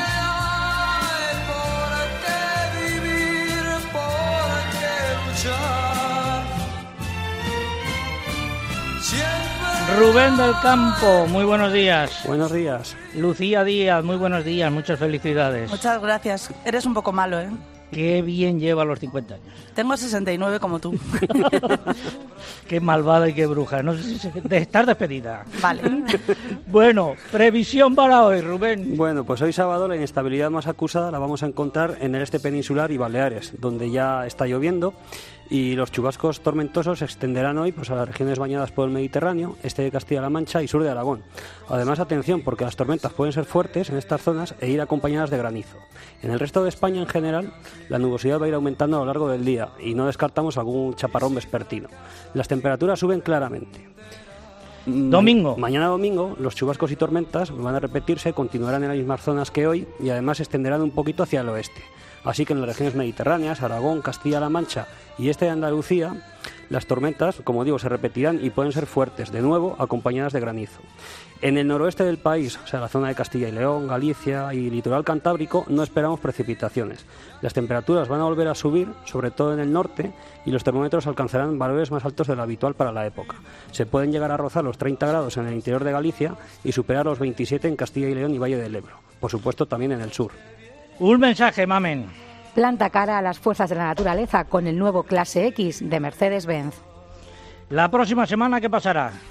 Rubén del Campo, muy buenos días. Buenos días. Lucía Díaz, muy buenos días, muchas felicidades. Muchas gracias. Eres un poco malo, ¿eh? Qué bien lleva los cincuenta años. Tengo sesenta y nueve como tú. Qué malvada y qué bruja. No sé si se... de estar despedida. Vale. Bueno, previsión para hoy, Rubén. Bueno, pues hoy sábado la inestabilidad más acusada la vamos a encontrar en el este peninsular y Baleares, donde ya está lloviendo. Y los chubascos tormentosos se extenderán hoy pues, a las regiones bañadas por el Mediterráneo, este de Castilla-La Mancha y sur de Aragón. Además, atención, porque las tormentas pueden ser fuertes en estas zonas e ir acompañadas de granizo. En el resto de España, en general, la nubosidad va a ir aumentando a lo largo del día y no descartamos algún chaparrón vespertino. Las temperaturas suben claramente. Domingo. Mañana domingo, los chubascos y tormentas van a repetirse, continuarán en las mismas zonas que hoy y además se extenderán un poquito hacia el oeste. Así que en las regiones mediterráneas, Aragón, Castilla-La Mancha y este de Andalucía, las tormentas, como digo, se repetirán y pueden ser fuertes, de nuevo acompañadas de granizo. En el noroeste del país, o sea, la zona de Castilla y León, Galicia y litoral cantábrico, no esperamos precipitaciones. Las temperaturas van a volver a subir, sobre todo en el norte, y los termómetros alcanzarán valores más altos de lo habitual para la época. Se pueden llegar a rozar los treinta grados en el interior de Galicia y superar los veintisiete en Castilla y León y Valle del Ebro. Por supuesto, también en el sur. Un mensaje, mamen. Planta cara a las fuerzas de la naturaleza con el nuevo Clase X de Mercedes-Benz. La próxima semana, ¿qué pasará?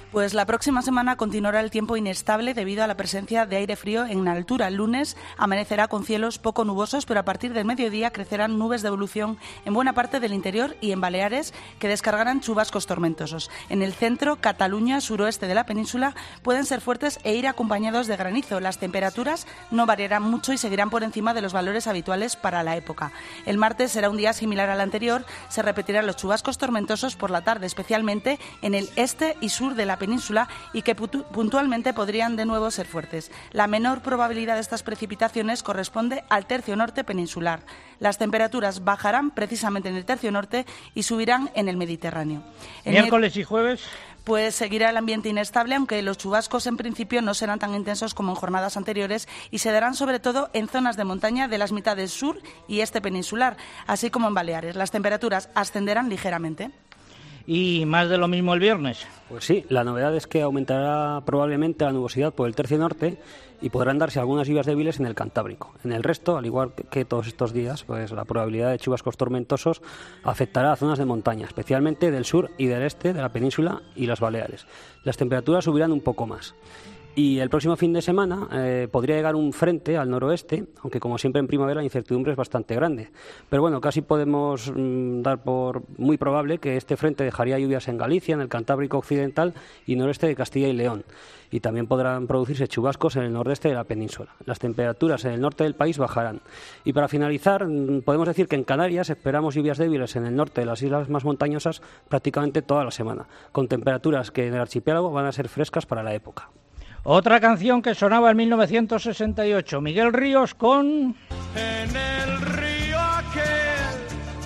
Pues la próxima semana continuará el tiempo inestable debido a la presencia de aire frío en altura. El lunes amanecerá con cielos poco nubosos, pero a partir del mediodía crecerán nubes de evolución en buena parte del interior y en Baleares, que descargarán chubascos tormentosos. En el centro, Cataluña, suroeste de la península, pueden ser fuertes e ir acompañados de granizo. Las temperaturas no variarán mucho y seguirán por encima de los valores habituales para la época. El martes será un día similar al anterior. Se repetirán los chubascos tormentosos por la tarde, especialmente en el este y sur de la península, y que puntualmente podrían de nuevo ser fuertes. La menor probabilidad de estas precipitaciones corresponde al tercio norte peninsular. Las temperaturas bajarán precisamente en el tercio norte y subirán en el Mediterráneo. En Miércoles el... y jueves... Pues seguirá el ambiente inestable, aunque los chubascos en principio no serán tan intensos como en jornadas anteriores y se darán sobre todo en zonas de montaña de las mitades sur y este peninsular, así como en Baleares. Las temperaturas ascenderán ligeramente. ¿Y más de lo mismo el viernes? Pues sí, la novedad es que aumentará probablemente la nubosidad por el tercio norte y podrán darse algunas lluvias débiles en el Cantábrico. En el resto, al igual que todos estos días, pues la probabilidad de chubascos tormentosos afectará a zonas de montaña, especialmente del sur y del este de la península y las Baleares. Las temperaturas subirán un poco más. Y el próximo fin de semana eh, podría llegar un frente al noroeste, aunque como siempre en primavera la incertidumbre es bastante grande. Pero bueno, casi podemos mm, dar por muy probable que este frente dejaría lluvias en Galicia, en el Cantábrico occidental y noreste de Castilla y León. Y también podrán producirse chubascos en el nordeste de la península. Las temperaturas en el norte del país bajarán. Y para finalizar, mm, podemos decir que en Canarias esperamos lluvias débiles en el norte de las islas más montañosas prácticamente toda la semana, con temperaturas que en el archipiélago van a ser frescas para la época. Otra canción que sonaba en mil novecientos sesenta y ocho, Miguel Ríos con... En el río aquel,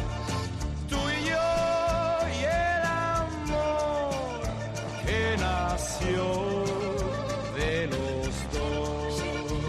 tú y yo y el amor que nació de los dos.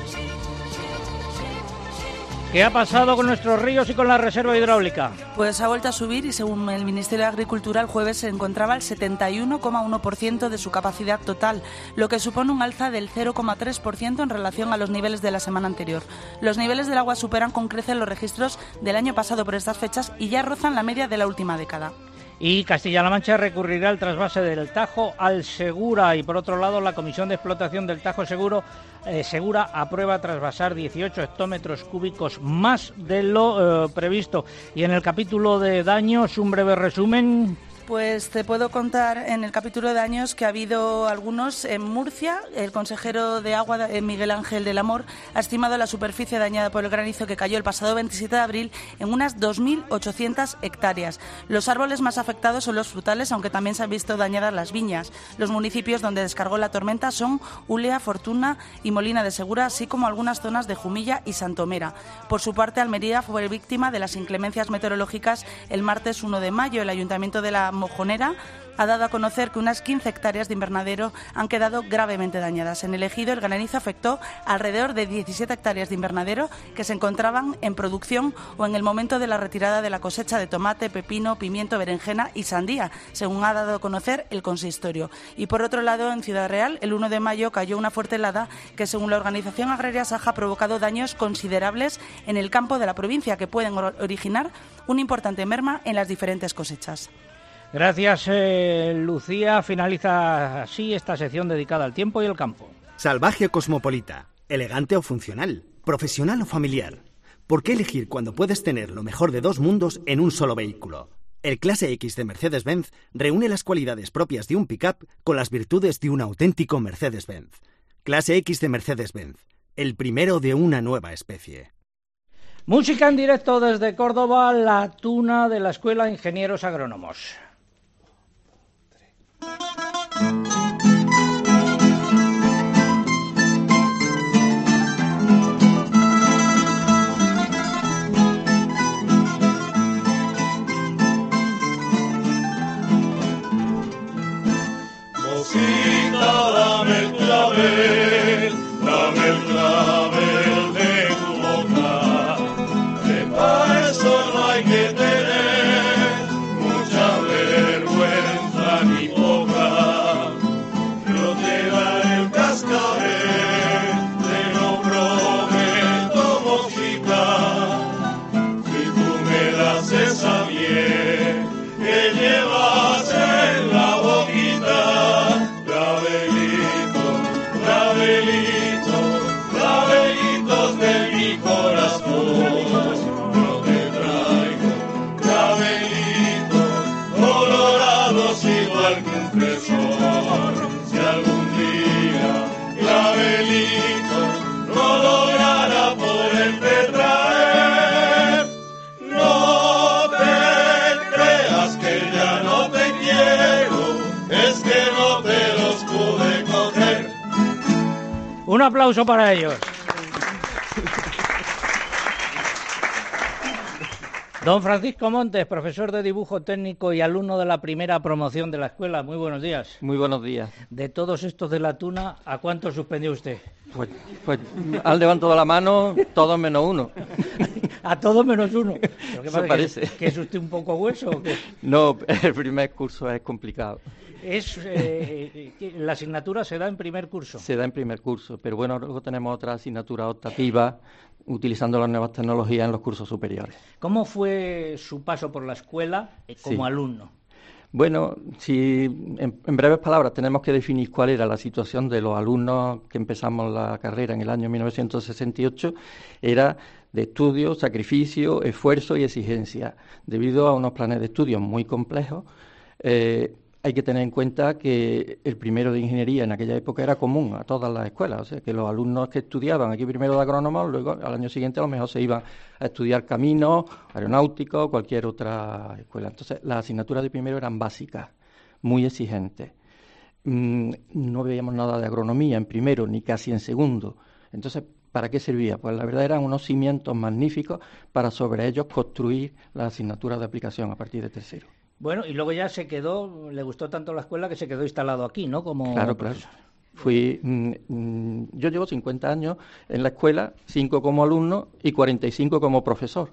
¿Qué ha pasado con nuestros ríos y con la reserva hidráulica? Pues ha vuelto a subir y según el Ministerio de Agricultura el jueves se encontraba al setenta y uno coma uno por ciento de su capacidad total, lo que supone un alza del cero coma tres por ciento en relación a los niveles de la semana anterior. Los niveles del agua superan con creces los registros del año pasado por estas fechas y ya rozan la media de la última década. Y Castilla-La Mancha recurrirá al trasvase del Tajo al Segura. Y por otro lado, la Comisión de Explotación del Tajo Seguro, eh, Segura aprueba trasvasar dieciocho hectómetros cúbicos más de lo eh, previsto. Y en el capítulo de daños, un breve resumen. Pues te puedo contar en el capítulo de daños que ha habido algunos en Murcia. El consejero de Agua, Miguel Ángel del Amor, ha estimado la superficie dañada por el granizo que cayó el pasado veintisiete de abril en unas dos mil ochocientas hectáreas. Los árboles más afectados son los frutales, aunque también se han visto dañadas las viñas. Los municipios donde descargó la tormenta son Ulea, Fortuna y Molina de Segura, así como algunas zonas de Jumilla y Santomera. Por su parte, Almería fue víctima de las inclemencias meteorológicas el martes uno de mayo. El Ayuntamiento de la Mojonera ha dado a conocer que unas quince hectáreas de invernadero han quedado gravemente dañadas. En el ejido, el granizo afectó alrededor de diecisiete hectáreas de invernadero que se encontraban en producción o en el momento de la retirada de la cosecha de tomate, pepino, pimiento, berenjena y sandía, según ha dado a conocer el consistorio. Y por otro lado, en Ciudad Real, el uno de mayo cayó una fuerte helada que, según la organización agraria Saja, ha provocado daños considerables en el campo de la provincia que pueden originar una importante merma en las diferentes cosechas. Gracias, eh, Lucía. Finaliza así esta sección dedicada al tiempo y el campo. Salvaje o cosmopolita, elegante o funcional, profesional o familiar. ¿Por qué elegir cuando puedes tener lo mejor de dos mundos en un solo vehículo? El Clase X de Mercedes-Benz reúne las cualidades propias de un pick-up con las virtudes de un auténtico Mercedes-Benz. Clase X de Mercedes-Benz, el primero de una nueva especie. Música en directo desde Córdoba, la tuna de la Escuela de Ingenieros Agrónomos. Mosquita, dame el clavel, dame el clavel de tu boca, que para eso no hay que tener mucha habilidad. Un aplauso para ellos. Don Francisco Montes, profesor de dibujo técnico y alumno de la primera promoción de la escuela. Muy buenos días. Muy buenos días. De todos estos de la Tuna, ¿a cuántos suspendió usted? Pues, pues han levantado la mano todos menos uno. A todos menos uno. ¿Pero qué Eso pasa, parece. ¿Que, es, ¿Que es usted un poco hueso o qué? No, el primer curso es complicado. Es, eh, eh, la asignatura se da en primer curso. Se da en primer curso, pero bueno, luego tenemos otra asignatura optativa utilizando las nuevas tecnologías en los cursos superiores. ¿Cómo fue su paso por la escuela eh, como Sí. alumno? Bueno, si en, en breves palabras tenemos que definir cuál era la situación de los alumnos que empezamos la carrera en el año mil novecientos sesenta y ocho, era de estudio, sacrificio, esfuerzo y exigencia. Debido a unos planes de estudio muy complejos, eh, hay que tener en cuenta que el primero de ingeniería en aquella época era común a todas las escuelas, o sea, que los alumnos que estudiaban aquí primero de agrónomos, luego al año siguiente a lo mejor se iban a estudiar caminos, aeronáuticos, cualquier otra escuela. Entonces, las asignaturas de primero eran básicas, muy exigentes. Mm, no veíamos nada de agronomía en primero, ni casi en segundo. Entonces, ¿para qué servía? Pues la verdad eran unos cimientos magníficos para sobre ellos construir las asignaturas de aplicación a partir de tercero. Bueno, y luego ya se quedó, le gustó tanto la escuela que se quedó instalado aquí, ¿no? Como Claro, claro. Fui, mm, mm, yo llevo cincuenta años en la escuela, cinco como alumno y cuarenta y cinco como profesor.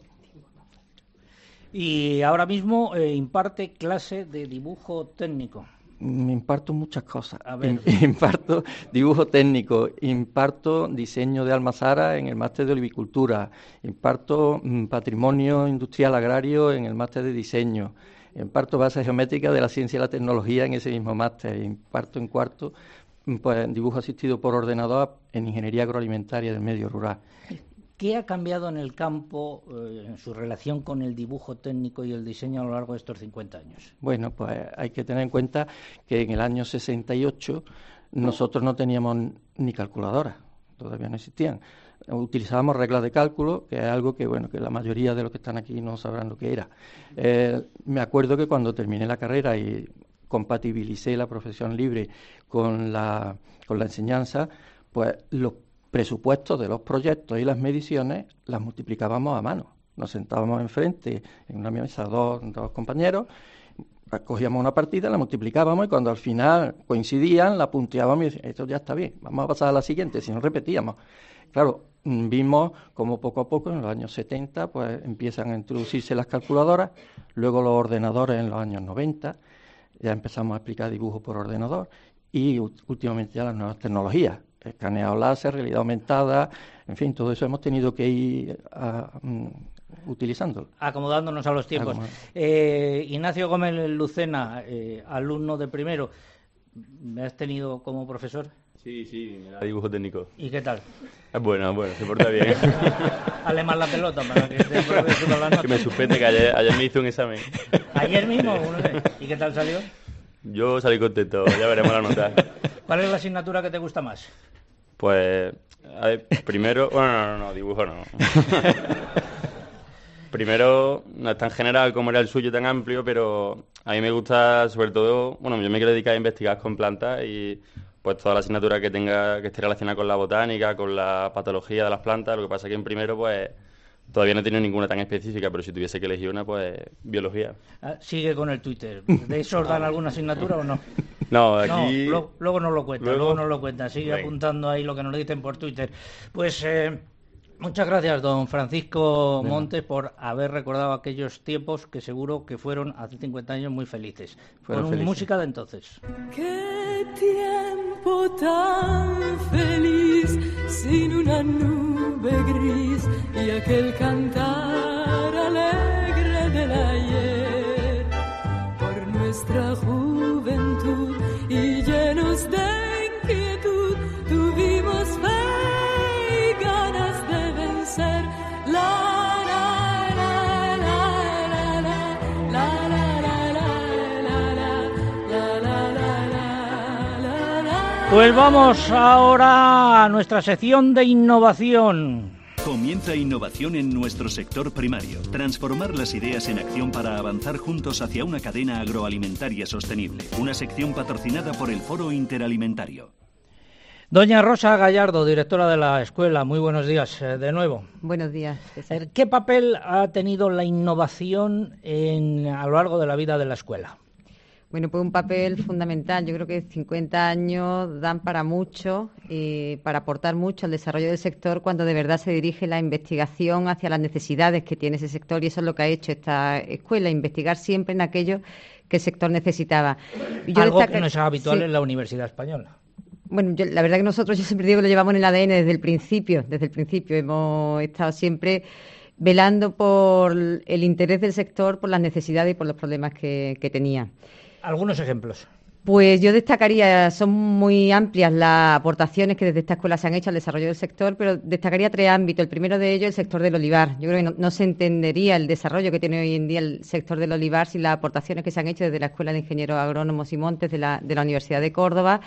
Y ahora mismo eh, imparte clase de dibujo técnico. Me imparto muchas cosas. A ver. Im- Imparto dibujo técnico, imparto diseño de almazara en el máster de olivicultura, imparto mm, patrimonio industrial agrario en el máster de diseño, imparto bases geométricas de la ciencia y la tecnología en ese mismo máster, imparto en cuarto mm, pues, dibujo asistido por ordenador en ingeniería agroalimentaria del medio rural. ¿Qué ha cambiado en el campo, eh, en su relación con el dibujo técnico y el diseño a lo largo de estos cincuenta años? Bueno, pues hay que tener en cuenta que en el año sesenta y ocho nosotros no teníamos ni calculadoras, todavía no existían. Utilizábamos reglas de cálculo, que es algo que bueno que la mayoría de los que están aquí no sabrán lo que era. Eh, me acuerdo que cuando terminé la carrera y compatibilicé la profesión libre con la, con la enseñanza, pues los presupuestos de los proyectos y las mediciones las multiplicábamos a mano. Nos sentábamos enfrente en una mesa dos, dos compañeros, cogíamos una partida, la multiplicábamos y cuando al final coincidían la punteábamos y decíamos, esto ya está bien, vamos a pasar a la siguiente, si no repetíamos. Claro, mm, vimos como poco a poco en los años setenta pues empiezan a introducirse las calculadoras, luego los ordenadores en los años noventa, ya empezamos a aplicar dibujo por ordenador y u- últimamente ya las nuevas tecnologías, escaneado láser, realidad aumentada, en fin, todo eso hemos tenido que ir a, mm, utilizándolo. Acomodándonos a los tiempos. Acomod- Eh, Ignacio Gómez Lucena, eh, alumno de primero, ¿me has tenido como profesor? Sí, sí, me da dibujo técnico. ¿Y qué tal? Es bueno, es bueno, se porta bien. Hale más la pelota para que te pruebes todas las notas. Que me suspende, que ayer, ayer me hizo un examen. ¿Ayer mismo? Uno de- ¿Y qué tal salió? Yo salí contento, ya veremos la nota. ¿Cuál es la asignatura que te gusta más? Pues, a ver, primero... Bueno, no, no, no, dibujo no. Primero, no es tan general como era el suyo, tan amplio, pero a mí me gusta, sobre todo... Bueno, yo me quiero dedicar a investigar con plantas y pues toda la asignatura que tenga que esté relacionada con la botánica, con la patología de las plantas. Lo que pasa es que en primero, pues, todavía no he tenido ninguna tan específica, pero si tuviese que elegir una, pues, biología. Ah, sigue con el Twitter. ¿De eso os dan alguna asignatura o no? No, aquí... No, lo- luego nos lo cuenta, ¿Luego? luego nos lo cuenta. Sigue Venga. apuntando ahí lo que nos dicen por Twitter. Pues eh, muchas gracias, don Francisco Venga. Montes, por haber recordado aquellos tiempos que seguro que fueron hace cincuenta años muy felices. Fueron con felices. música de entonces. Qué tiempo tan feliz sin una nube gris y aquel cantar alegre del ayer por nuestra juventud y llenos de inquietud tuvimos fe y ganas de vencer. La la la la la la la la la la la la la la la. Pues vamos ahora a nuestra sección de innovación. Comienza innovación en nuestro sector primario. Transformar las ideas en acción para avanzar juntos hacia una cadena agroalimentaria sostenible. Una sección patrocinada por el Foro Interalimentario. Doña Rosa Gallardo, directora de la escuela, muy buenos días eh, de nuevo. Buenos días. César. ¿Qué papel ha tenido la innovación en, a lo largo de la vida de la escuela? Bueno, pues un papel fundamental. Yo creo que cincuenta años dan para mucho y para aportar mucho al desarrollo del sector cuando de verdad se dirige la investigación hacia las necesidades que tiene ese sector, y eso es lo que ha hecho esta escuela, investigar siempre en aquello que el sector necesitaba. Y yo Algo destaca... que no es habitual sí. en la Universidad Española. Bueno, yo, la verdad que nosotros, yo siempre digo que lo llevamos en el A D N desde el principio, desde el principio. Hemos estado siempre velando por el interés del sector, por las necesidades y por los problemas que, que tenía. ¿Algunos ejemplos? Pues yo destacaría, son muy amplias las aportaciones que desde esta escuela se han hecho al desarrollo del sector, pero destacaría tres ámbitos. El primero de ellos, el sector del olivar. Yo creo que no, no se entendería el desarrollo que tiene hoy en día el sector del olivar sin las aportaciones que se han hecho desde la Escuela de Ingenieros Agrónomos y Montes de la, de la Universidad de Córdoba.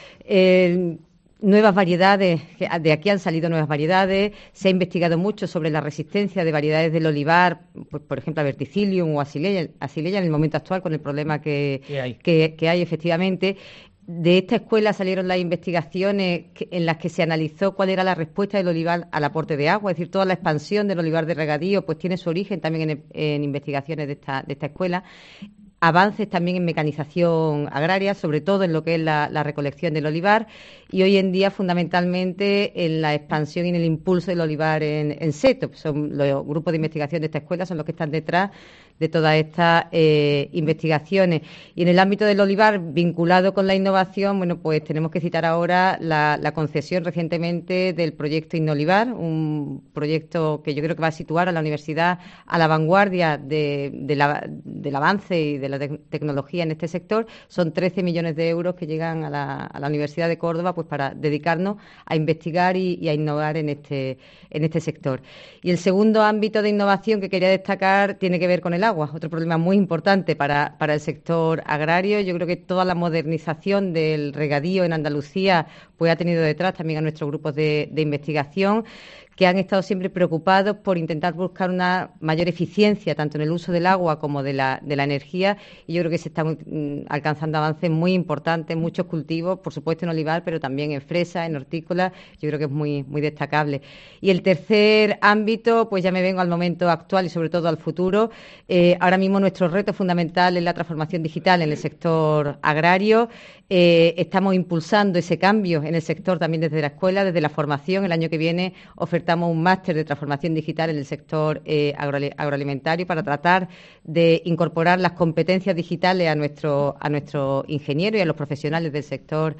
Eh, nuevas variedades, de aquí han salido nuevas variedades, se ha investigado mucho sobre la resistencia de variedades del olivar, pues, por ejemplo, a verticillium o asileia, asileia en el momento actual con el problema que, ¿Qué hay? que, que hay efectivamente. De esta escuela salieron las investigaciones que, en las que se analizó cuál era la respuesta del olivar al aporte de agua, es decir, toda la expansión del olivar de regadío pues tiene su origen también en, en investigaciones de esta, de esta escuela. Avances también en mecanización agraria, sobre todo en lo que es la, la recolección del olivar, y hoy en día fundamentalmente en la expansión y en el impulso del olivar en, en seto. Son los grupos de investigación de esta escuela son los que están detrás de todas estas eh, investigaciones. Y en el ámbito del olivar, vinculado con la innovación, bueno, pues tenemos que citar ahora la, la concesión recientemente del proyecto Innolivar, un proyecto que yo creo que va a situar a la universidad a la vanguardia de, de la, del avance y de la te- tecnología en este sector. Son trece millones de euros que llegan a la, a la Universidad de Córdoba pues para dedicarnos a investigar y, y a innovar en este, en este sector. Y el segundo ámbito de innovación que quería destacar tiene que ver con el agua, otro problema muy importante para, para el sector agrario. Yo creo que toda la modernización del regadío en Andalucía pues ha tenido detrás también a nuestros grupos de, de investigación, que han estado siempre preocupados por intentar buscar una mayor eficiencia tanto en el uso del agua como de la, de la energía, y yo creo que se están mm, alcanzando avances muy importantes, muchos cultivos, por supuesto en olivar, pero también en fresa, en hortícola. Yo creo que es muy, muy destacable. Y el tercer ámbito, pues ya me vengo al momento actual y sobre todo al futuro. Eh, ahora mismo nuestro reto fundamental es la transformación digital en el sector agrario. Eh, estamos impulsando ese cambio en el sector también desde la escuela, desde la formación. El año que viene ofertamos un máster de transformación digital en el sector eh, agroali- agroalimentario para tratar de incorporar las competencias digitales a nuestro a nuestros ingenieros y a los profesionales del sector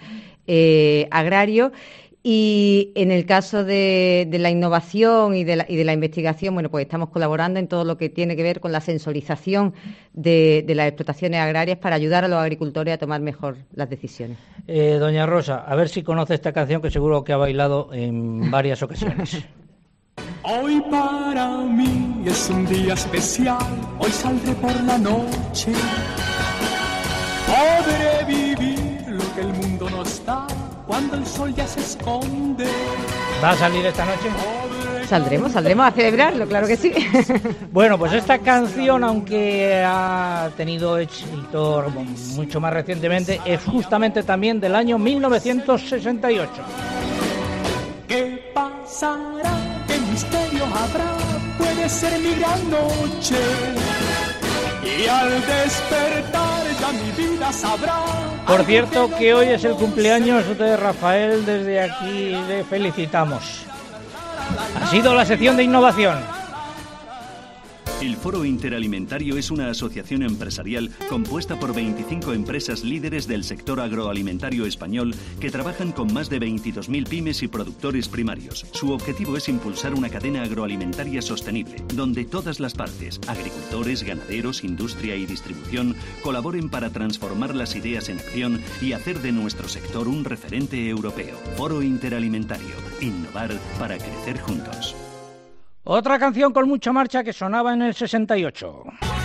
eh, agrario. Y en el caso de, de la innovación y de la, y de la investigación, bueno, pues estamos colaborando en todo lo que tiene que ver con la sensorización de, de las explotaciones agrarias para ayudar a los agricultores a tomar mejor las decisiones. Eh, doña Rosa, a ver si conoce esta canción que seguro que ha bailado en varias ocasiones. Hoy para mí es un día especial, hoy saldré por la noche, podré vivir lo que el mundo nos da cuando el sol ya se esconde. ¿Va a salir esta noche? Saldremos, saldremos a celebrarlo, claro que sí. Bueno, pues esta canción, aunque ha tenido éxito mucho más recientemente, es justamente también del año mil novecientos sesenta y ocho. ¿Qué pasará? ¿Qué misterio habrá? Puede ser mi gran noche. Y al despertar ya mi vida sabrá. Por cierto, que hoy es el cumpleaños de Rafael, desde aquí le felicitamos. Ha sido la sección de innovación. El Foro Interalimentario es una asociación empresarial compuesta por veinticinco empresas líderes del sector agroalimentario español que trabajan con más de veintidós mil pymes y productores primarios. Su objetivo es impulsar una cadena agroalimentaria sostenible, donde todas las partes, agricultores, ganaderos, industria y distribución, colaboren para transformar las ideas en acción y hacer de nuestro sector un referente europeo. Foro Interalimentario. Innovar para crecer juntos. Otra canción con mucha marcha que sonaba en el sesenta y ocho.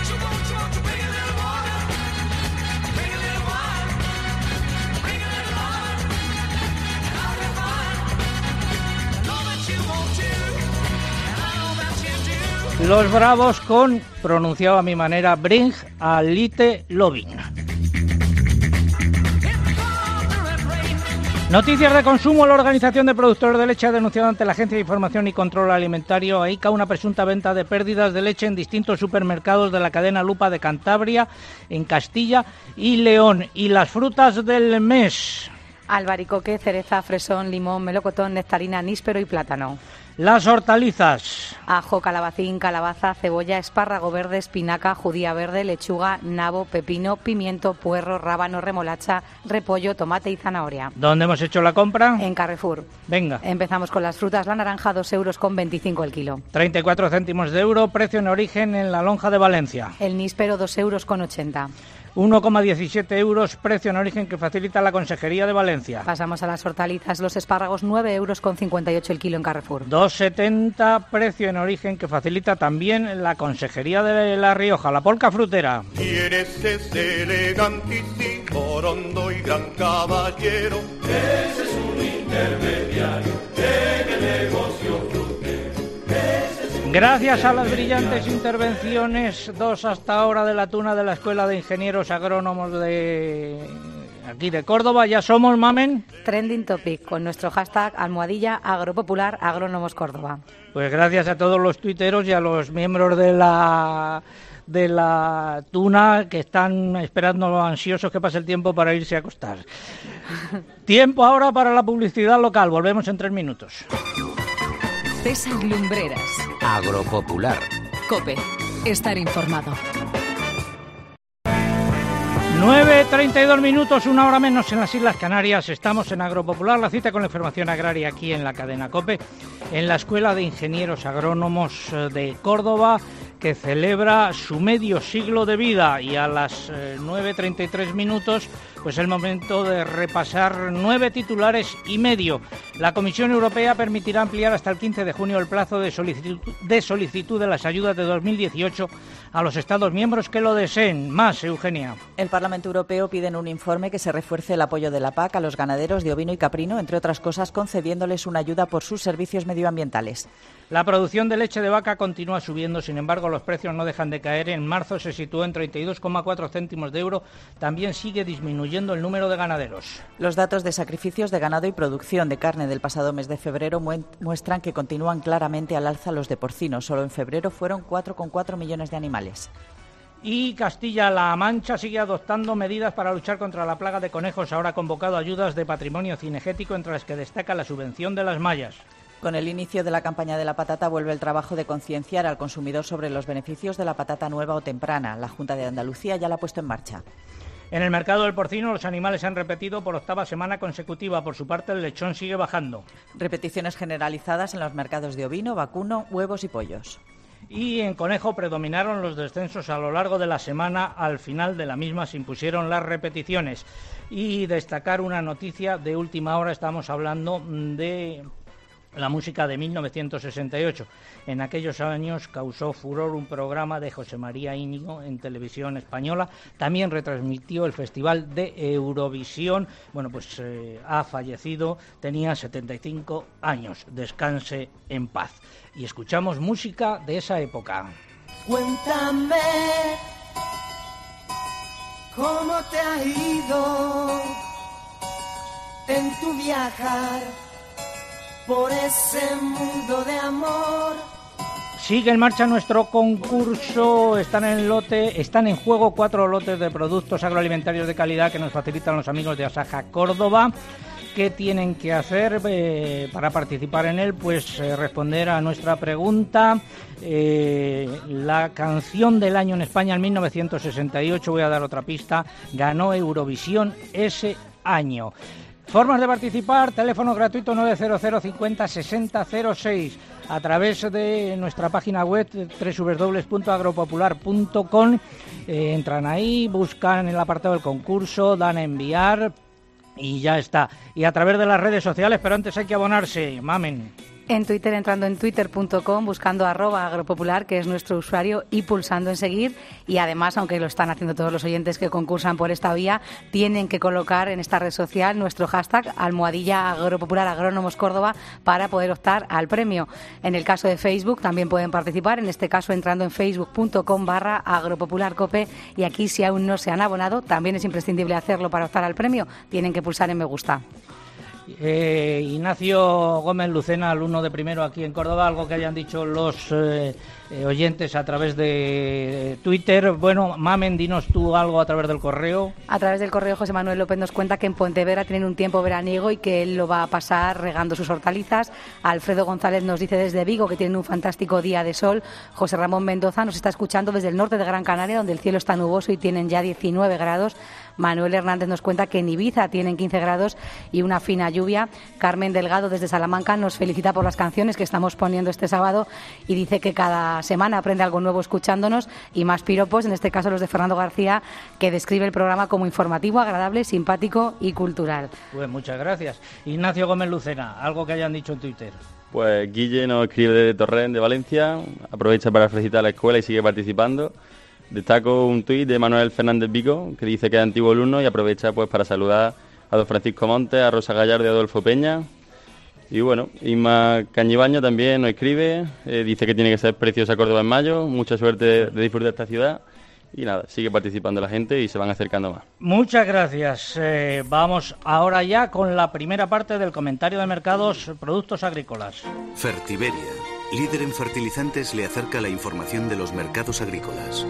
Los Bravos con, pronunciado a mi manera, Bring a Little Loving. Noticias de consumo. La Organización de Productores de Leche ha denunciado ante la Agencia de Información y Control Alimentario, AICA, una presunta venta de pérdidas de leche en distintos supermercados de la cadena Lupa de Cantabria, en Castilla y León. Y las frutas del mes: albaricoque, cereza, fresón, limón, melocotón, nectarina, níspero y plátano. Las hortalizas: ajo, calabacín, calabaza, cebolla, espárrago verde, espinaca, judía verde, lechuga, nabo, pepino, pimiento, puerro, rábano, remolacha, repollo, tomate y zanahoria. ¿Dónde hemos hecho la compra? En Carrefour. Venga. Empezamos con las frutas. La naranja, dos euros con veinticinco el kilo. treinta y cuatro céntimos de euro, precio en origen en la lonja de Valencia. El níspero, dos euros con ochenta. uno coma diecisiete euros, precio en origen que facilita la Consejería de Valencia. Pasamos a las hortalizas. Los espárragos, nueve euros con cincuenta y ocho el kilo en Carrefour. dos setenta, precio en origen que facilita también la Consejería de La Rioja. La polca frutera: ¿Quieres ese elegantísimo, rondo y gran caballero? Ese es un intermediario en el negocio frutero. Gracias a las brillantes intervenciones, dos hasta ahora, de la tuna de la Escuela de Ingenieros Agrónomos de aquí de Córdoba, ya somos, mamen, Trending Topic, con nuestro hashtag almohadilla agropopular agrónomos Córdoba. Pues gracias a todos los tuiteros y a los miembros de la de la tuna que están esperando ansiosos que pase el tiempo para irse a acostar. Tiempo ahora para la publicidad local. Volvemos en tres minutos. César Lumbreras. Agropopular. COPE. Estar informado. nueve treinta y dos minutos, una hora menos en las Islas Canarias. Estamos en Agropopular, la cita con la información agraria aquí en la cadena COPE, en la Escuela de Ingenieros Agrónomos de Córdoba, que celebra su medio siglo de vida. Y a las eh, nueve treinta y tres minutos, pues el momento de repasar nueve titulares y medio. La Comisión Europea permitirá ampliar hasta el quince de junio el plazo de solicitud de, solicitud de las ayudas de dos mil dieciocho a los Estados miembros que lo deseen. Más, Eugenia. El Parlamento Europeo pide en un informe que se refuerce el apoyo de la P A C a los ganaderos de ovino y caprino, entre otras cosas concediéndoles una ayuda por sus servicios medioambientales. La producción de leche de vaca continúa subiendo, sin embargo los precios no dejan de caer. En marzo se situó en treinta y dos coma cuatro céntimos de euro. También sigue disminuyendo el número de ganaderos. Los datos de sacrificios de ganado y producción de carne del pasado mes de febrero muestran que continúan claramente al alza los de porcino. Solo en febrero fueron cuatro coma cuatro millones de animales. Y Castilla-La Mancha sigue adoptando medidas para luchar contra la plaga de conejos. Ahora ha convocado ayudas de patrimonio cinegético, entre las que destaca la subvención de las mallas. Con el inicio de la campaña de la patata vuelve el trabajo de concienciar al consumidor sobre los beneficios de la patata nueva o temprana. La Junta de Andalucía ya la ha puesto en marcha. En el mercado del porcino los animales se han repetido por octava semana consecutiva. Por su parte, el lechón sigue bajando. Repeticiones generalizadas en los mercados de ovino, vacuno, huevos y pollos. Y en conejo predominaron los descensos a lo largo de la semana. Al final de la misma se impusieron las repeticiones. Y destacar una noticia de última hora: estamos hablando de la música de mil novecientos sesenta y ocho. En aquellos años causó furor un programa de José María Íñigo en televisión española. También retransmitió el Festival de Eurovisión. Bueno, pues eh, ha fallecido, tenía setenta y cinco años. Descanse en paz. Y escuchamos música de esa época. Cuéntame cómo te ha ido en tu viajar por ese mundo de amor. Sigue en marcha nuestro concurso. Están en lote, están en juego cuatro lotes de productos agroalimentarios de calidad que nos facilitan los amigos de Asaja Córdoba. ¿Qué tienen que hacer eh, para participar en él? Pues eh, responder a nuestra pregunta. Eh, la canción del año en España en mil novecientos sesenta y ocho, voy a dar otra pista, ganó Eurovisión ese año. Formas de participar: teléfono gratuito nueve cero cero cincuenta sesenta cero seis, a través de nuestra página web doble u doble u doble u punto agropopular punto com. Eh, entran ahí, buscan el apartado del concurso, dan a enviar y ya está. Y a través de las redes sociales, pero antes hay que abonarse, mamen. En Twitter, entrando en twitter punto com, buscando arroba agropopular, que es nuestro usuario, y pulsando en seguir. Y además, aunque lo están haciendo todos los oyentes que concursan por esta vía, tienen que colocar en esta red social nuestro hashtag almohadilla agropopular agrónomos Córdoba para poder optar al premio. En el caso de Facebook también pueden participar, en este caso entrando en facebook punto com barra agropopularcope. Y aquí, si aún no se han abonado, también es imprescindible hacerlo para optar al premio. Tienen que pulsar en me gusta. Eh, Ignacio Gómez Lucena, alumno de primero aquí en Córdoba, algo que hayan dicho los eh, eh, oyentes a través de Twitter. Bueno, Mamen, dinos tú algo a través del correo. A través del correo, José Manuel López nos cuenta que en Pontevedra tienen un tiempo veraniego y que él lo va a pasar regando sus hortalizas. Alfredo González nos dice desde Vigo que tienen un fantástico día de sol. José Ramón Mendoza nos está escuchando desde el norte de Gran Canaria, donde el cielo está nuboso y tienen ya diecinueve grados. Manuel Hernández nos cuenta que en Ibiza tienen quince grados y una fina lluvia. Carmen Delgado desde Salamanca nos felicita por las canciones que estamos poniendo este sábado y dice que cada semana aprende algo nuevo escuchándonos y más piropos, en este caso los de Fernando García, que describe el programa como informativo, agradable, simpático y cultural. Pues muchas gracias. Ignacio Gómez Lucena, algo que hayan dicho en Twitter. Pues Guille nos escribe desde Torrent de Valencia, aprovecha para felicitar a la escuela y sigue participando. Destaco un tuit de Manuel Fernández Vico, que dice que es antiguo alumno y aprovecha pues para saludar a don Francisco Montes, a Rosa Gallardo y a Adolfo Peña. Y bueno, Isma Cañibaño también nos escribe, eh, dice que tiene que ser preciosa Córdoba en mayo, mucha suerte de, de disfrutar de esta ciudad. Y nada, sigue participando la gente y se van acercando más. Muchas gracias. Eh, vamos ahora ya con la primera parte del comentario de mercados, productos agrícolas. Fertiberia, líder en fertilizantes, le acerca la información de los mercados agrícolas.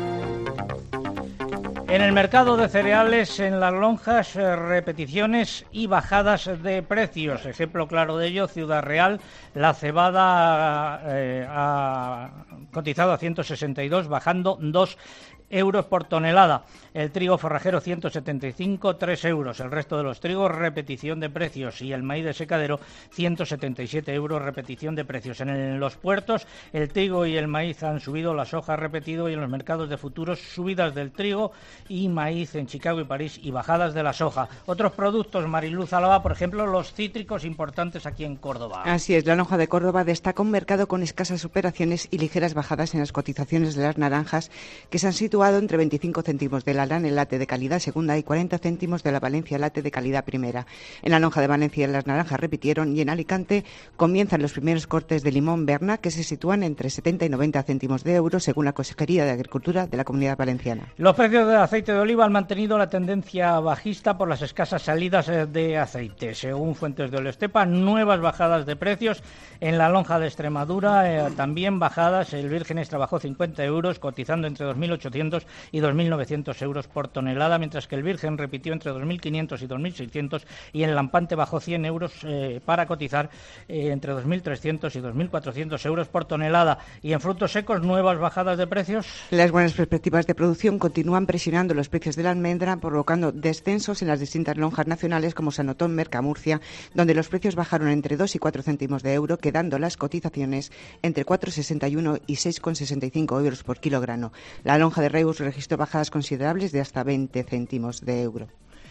En el mercado de cereales, en las lonjas, eh, repeticiones y bajadas de precios. Ejemplo claro de ello, Ciudad Real, la cebada eh, ha cotizado a ciento sesenta y dos, bajando dos euros por tonelada. El trigo forrajero ciento setenta y cinco, tres euros. El resto de los trigos, repetición de precios. Y el maíz de secadero, ciento setenta y siete euros, repetición de precios. En los puertos, el trigo y el maíz han subido, la soja ha repetido, y en los mercados de futuros, subidas del trigo y maíz en Chicago y París y bajadas de la soja. Otros productos, Mariluz Álava, por ejemplo, los cítricos importantes aquí en Córdoba. Así es, la lonja de Córdoba destaca un mercado con escasas operaciones y ligeras bajadas en las cotizaciones de las naranjas, que se han situado entre veinticinco céntimos de la Lane Late de calidad segunda y cuarenta céntimos de la Valencia Late de calidad primera. En la lonja de Valencia las naranjas repitieron y en Alicante comienzan los primeros cortes de limón Berna, que se sitúan entre setenta y noventa céntimos de euros según la Consejería de Agricultura de la Comunidad Valenciana. Los precios del aceite de oliva han mantenido la tendencia bajista por las escasas salidas de aceite. Según fuentes de Olestepa, nuevas bajadas de precios en la lonja de Extremadura, eh, también bajadas. El Virgen Extra bajó cincuenta euros, cotizando entre dos mil ochocientos y dos mil novecientos euros por tonelada, mientras que el Virgen repitió entre dos mil quinientos y dos mil seiscientos, y el Lampante bajó cien euros eh, para cotizar eh, entre dos mil trescientos y dos mil cuatrocientos euros por tonelada. Y en frutos secos, nuevas bajadas de precios. Las buenas perspectivas de producción continúan presionando los precios de la almendra, provocando descensos en las distintas lonjas nacionales, como se anotó en Mercamurcia, donde los precios bajaron entre dos y cuatro céntimos de euro, quedando las cotizaciones entre cuatro coma sesenta y uno y seis coma sesenta y cinco euros por kilogramo. La lonja de Reus registró bajadas considerables de hasta veinte céntimos de euro.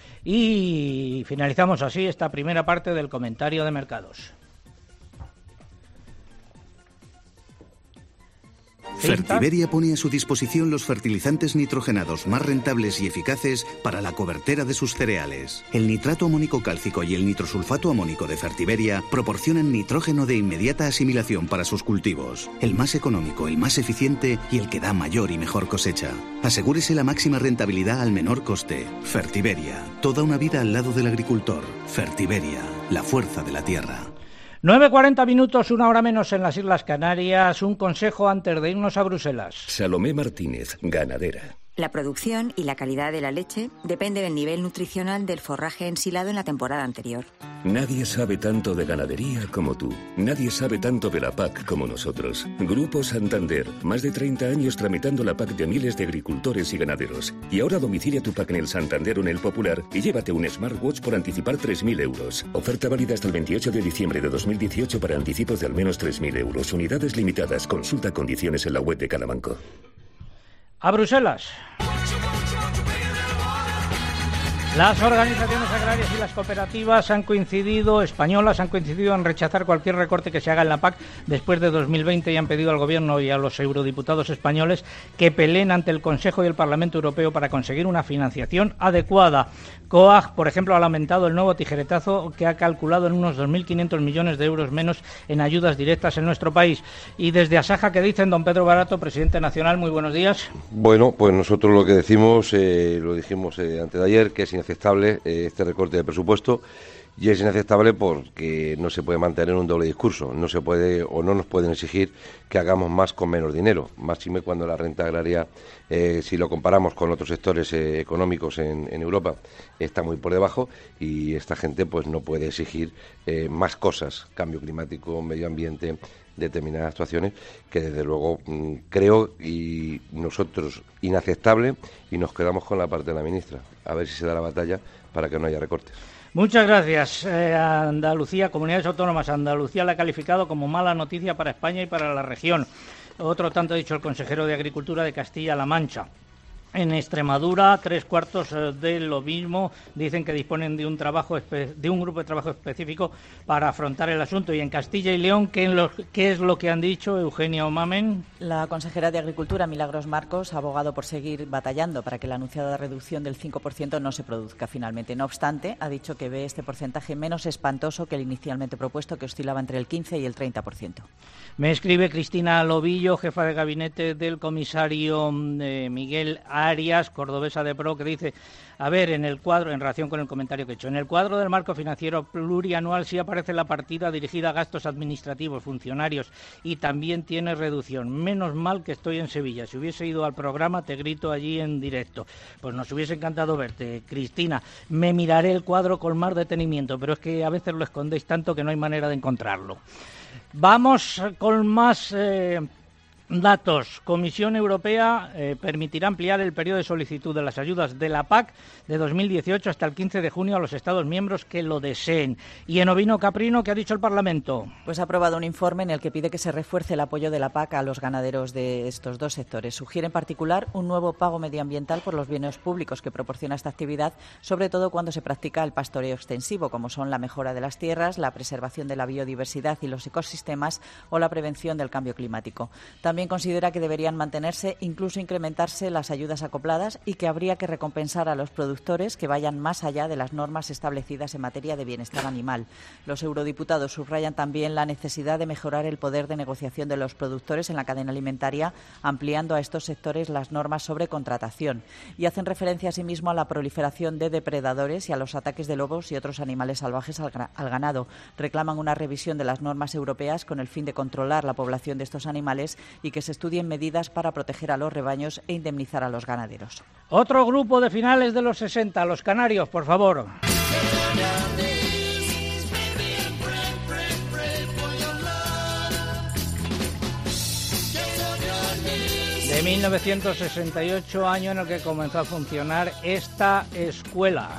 Y finalizamos así esta primera parte del comentario de mercados. Fertiberia pone a su disposición los fertilizantes nitrogenados más rentables y eficaces para la cobertera de sus cereales. El nitrato amónico cálcico y el nitrosulfato amónico de Fertiberia proporcionan nitrógeno de inmediata asimilación para sus cultivos. El más económico, el más eficiente y el que da mayor y mejor cosecha. Asegúrese la máxima rentabilidad al menor coste. Fertiberia, toda una vida al lado del agricultor. Fertiberia, la fuerza de la tierra. nueve cuarenta minutos, una hora menos en las Islas Canarias. Un consejo antes de irnos a Bruselas. Salomé Martínez, ganadera. La producción y la calidad de la leche depende del nivel nutricional del forraje ensilado en la temporada anterior. Nadie sabe tanto de ganadería como tú. Nadie sabe tanto de la P A C como nosotros. Grupo Santander, más de treinta años tramitando la P A C de miles de agricultores y ganaderos. Y ahora domicilia tu P A C en el Santander o en el Popular y llévate un smartwatch por anticipar tres mil euros. Oferta válida hasta el veintiocho de diciembre de dos mil dieciocho para anticipos de al menos tres mil euros. Unidades limitadas. Consulta condiciones en la web de cada banco. A Bruselas. Las organizaciones agrarias y las cooperativas han coincidido, españolas, han coincidido en rechazar cualquier recorte que se haga en la P A C después de dos mil veinte y han pedido al Gobierno y a los eurodiputados españoles que peleen ante el Consejo y el Parlamento Europeo para conseguir una financiación adecuada. COAG, por ejemplo, ha lamentado el nuevo tijeretazo que ha calculado en unos dos mil quinientos millones de euros menos en ayudas directas en nuestro país. Y desde Asaja, ¿qué dicen? Don Pedro Barato, presidente nacional, muy buenos días. Bueno, pues nosotros lo que decimos, eh, lo dijimos eh, antes de ayer, que es inaceptable eh, este recorte de presupuesto Y es inaceptable porque no se puede mantener un doble discurso, no se puede o no nos pueden exigir que hagamos más con menos dinero, máxime cuando la renta agraria, eh, si lo comparamos con otros sectores eh, económicos en, en Europa, está muy por debajo y esta gente pues no puede exigir eh, más cosas, cambio climático, medio ambiente, determinadas actuaciones que desde luego mmm, creo y nosotros inaceptable, y nos quedamos con la parte de la ministra, a ver si se da la batalla para que no haya recortes. Muchas gracias. Eh, Andalucía, Comunidades Autónomas, Andalucía la ha calificado como mala noticia para España y para la región. Otro tanto ha dicho el consejero de Agricultura de Castilla-La Mancha. En Extremadura, tres cuartos de lo mismo, dicen que disponen de un trabajo de un grupo de trabajo específico para afrontar el asunto. Y en Castilla y León, ¿qué, en lo, qué es lo que han dicho, Eugenia Omamen? La consejera de Agricultura, Milagros Marcos, ha abogado por seguir batallando para que la anunciada reducción del cinco por ciento no se produzca finalmente. No obstante, ha dicho que ve este porcentaje menos espantoso que el inicialmente propuesto, que oscilaba entre el quince y el treinta por ciento. Me escribe Cristina Lobillo, jefa de gabinete del comisario eh, Miguel Arias, cordobesa de Pro, que dice, a ver, en el cuadro, en relación con el comentario que he hecho, en el cuadro del marco financiero plurianual sí aparece la partida dirigida a gastos administrativos, funcionarios, y también tiene reducción. Menos mal que estoy en Sevilla. Si hubiese ido al programa, te grito allí en directo. Pues nos hubiese encantado verte, Cristina. Me miraré el cuadro con más detenimiento, pero es que a veces lo escondéis tanto que no hay manera de encontrarlo. Vamos con más eh, datos. Comisión Europea eh, permitirá ampliar el periodo de solicitud de las ayudas de la P A C de dos mil dieciocho hasta el quince de junio a los Estados miembros que lo deseen. Y en ovino caprino, ¿qué ha dicho el Parlamento? Pues ha aprobado un informe en el que pide que se refuerce el apoyo de la P A C a los ganaderos de estos dos sectores. Sugiere en particular un nuevo pago medioambiental por los bienes públicos que proporciona esta actividad, sobre todo cuando se practica el pastoreo extensivo, como son la mejora de las tierras, la preservación de la biodiversidad y los ecosistemas o la prevención del cambio climático. También considera que deberían mantenerse, incluso incrementarse, las ayudas acopladas y que habría que recompensar a los productores que vayan más allá de las normas establecidas en materia de bienestar animal. Los eurodiputados subrayan también la necesidad de mejorar el poder de negociación de los productores en la cadena alimentaria, ampliando a estos sectores las normas sobre contratación, y hacen referencia asimismo a la proliferación de depredadores y a los ataques de lobos y otros animales salvajes al, al ganado. Reclaman una revisión de las normas europeas con el fin de controlar la población de estos animales y que se estudien medidas para proteger a los rebaños e indemnizar a los ganaderos. Otro grupo de finales de los sesenta, los canarios, por favor. De mil novecientos sesenta y ocho, año en el que comenzó a funcionar esta escuela.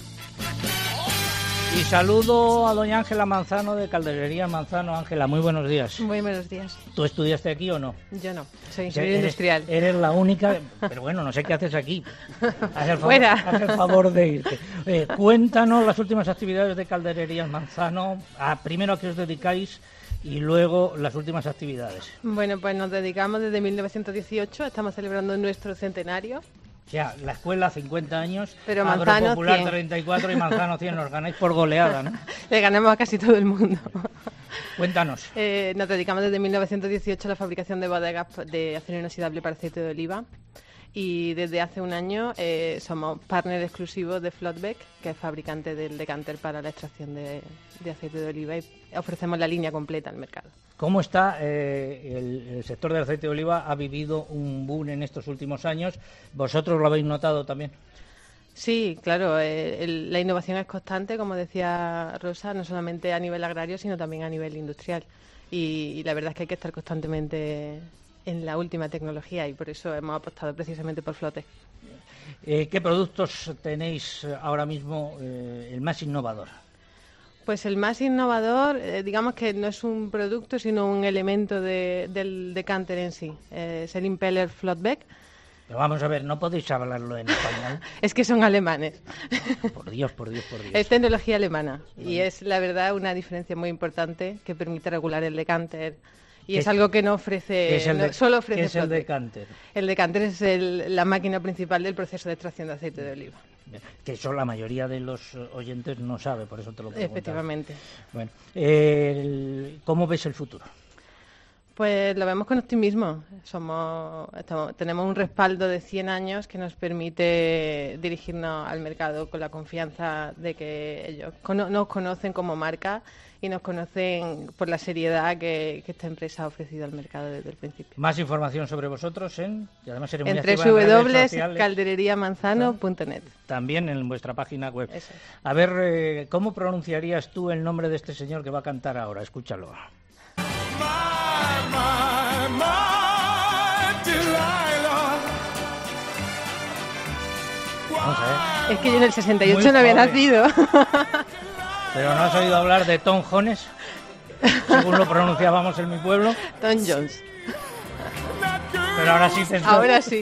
Y saludo a doña Ángela Manzano de Calderería Manzano. Ángela, muy buenos días. Muy buenos días. ¿Tú estudiaste aquí o no? Yo no, soy ingeniero eres, industrial. Eres la única, pero bueno, no sé qué haces aquí. Haz el favor, Fuera. Haz el favor de irte. Eh, cuéntanos las últimas actividades de Calderería Manzano. A, primero a qué os dedicáis y luego las últimas actividades. Bueno, pues nos dedicamos desde mil novecientos dieciocho, estamos celebrando nuestro centenario. O sea, la escuela cincuenta años, pero Manzano Agropopular cien. treinta y cuatro y Manzano cien, nos ganáis por goleada, ¿no? Le ganamos a casi todo el mundo. Cuéntanos. Eh, nos dedicamos desde mil novecientos dieciocho a la fabricación de bodegas de acero inoxidable para aceite de oliva. Y desde hace un año eh, somos partner exclusivos de Floodbeck, que es fabricante del decanter para la extracción de, de aceite de oliva, y ofrecemos la línea completa al mercado. ¿Cómo está eh, el, el sector del aceite de oliva? Ha vivido un boom en estos últimos años. ¿Vosotros lo habéis notado también? Sí, claro. Eh, el, la innovación es constante, como decía Rosa, no solamente a nivel agrario, sino también a nivel industrial. Y, y la verdad es que hay que estar constantemente en la última tecnología y por eso hemos apostado precisamente por Flotek. Eh, ¿Qué productos tenéis ahora mismo eh, el más innovador? Pues el más innovador, eh, digamos que no es un producto, sino un elemento de, del decanter en sí. Eh, es el Impeller Floodbeck. Pero vamos a ver, no podéis hablarlo en español. Es que son alemanes. Por Dios, por Dios, por Dios. Es tecnología alemana bueno. Y es, la verdad, una diferencia muy importante que permite regular el decanter. Y es, es algo que no ofrece, es el no, de, solo ofrece. ¿Qué es el decanter? El decanter es el, la máquina principal del proceso de extracción de aceite de oliva. Que eso la mayoría de los oyentes no sabe, por eso te lo pregunto. Efectivamente. Bueno, eh, ¿cómo ves el futuro? Pues lo vemos con optimismo. Somos, estamos, tenemos un respaldo de cien años que nos permite dirigirnos al mercado con la confianza de que ellos cono- nos conocen como marca y nos conocen por la seriedad que, que esta empresa ha ofrecido al mercado desde el principio. Más información sobre vosotros en, y además en doble u doble u doble u punto calderería manzano punto net. También en vuestra página web. Eso. A ver, eh, ¿cómo pronunciarías tú el nombre de este señor que va a cantar ahora? Escúchalo. My, my Delilah. Vamos a ver. Es que yo en el sesenta y ocho Muy no había joven. nacido. ¿Pero no has oído hablar de Tom Jones? Según lo pronunciábamos en mi pueblo. Tom Jones. Pero ahora sí te Ahora sí.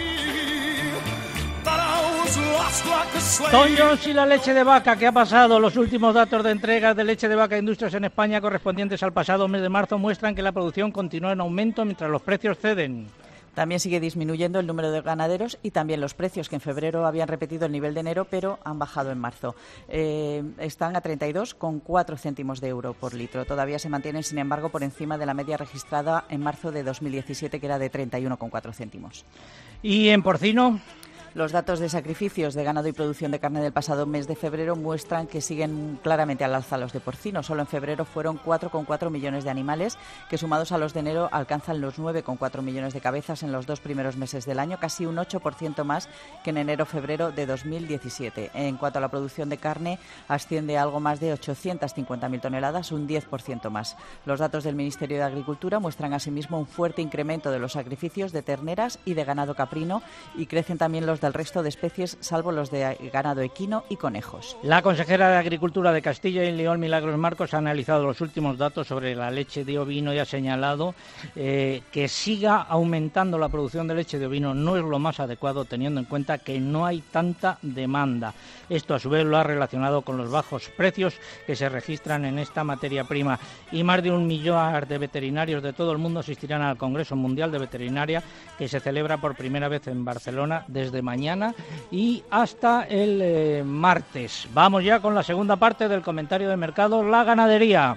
Tom Jones y la leche de vaca. ¿Qué ha pasado? Los últimos datos de entregas de leche de vaca a industrias en España correspondientes al pasado mes de marzo muestran que la producción continúa en aumento mientras los precios ceden. También sigue disminuyendo el número de ganaderos y también los precios, que en febrero habían repetido el nivel de enero, pero han bajado en marzo. Eh, están a treinta y dos coma cuatro céntimos de euro por litro. Todavía se mantienen, sin embargo, por encima de la media registrada en marzo de dos mil diecisiete, que era de treinta y uno coma cuatro céntimos. ¿Y en porcino? Los datos de sacrificios de ganado y producción de carne del pasado mes de febrero muestran que siguen claramente al alza los de porcino. Solo en febrero fueron cuatro coma cuatro millones de animales, que sumados a los de enero alcanzan los nueve coma cuatro millones de cabezas en los dos primeros meses del año, casi un ocho por ciento más que en enero-febrero de dos mil diecisiete. En cuanto a la producción de carne, asciende a algo más de ochocientas cincuenta mil toneladas, un diez por ciento más. Los datos del Ministerio de Agricultura muestran asimismo un fuerte incremento de los sacrificios de terneras y de ganado caprino, y crecen también los del resto de especies, salvo los de ganado equino y conejos. La consejera de Agricultura de Castilla y León, Milagros Marcos, ha analizado los últimos datos sobre la leche de ovino y ha señalado eh, que siga aumentando la producción de leche de ovino no es lo más adecuado, teniendo en cuenta que no hay tanta demanda. Esto, a su vez, lo ha relacionado con los bajos precios que se registran en esta materia prima. Y más de un millón de veterinarios de todo el mundo asistirán al Congreso Mundial de Veterinaria, que se celebra por primera vez en Barcelona desde mañana y hasta el eh, martes. Vamos ya con la segunda parte del comentario de mercado, la ganadería.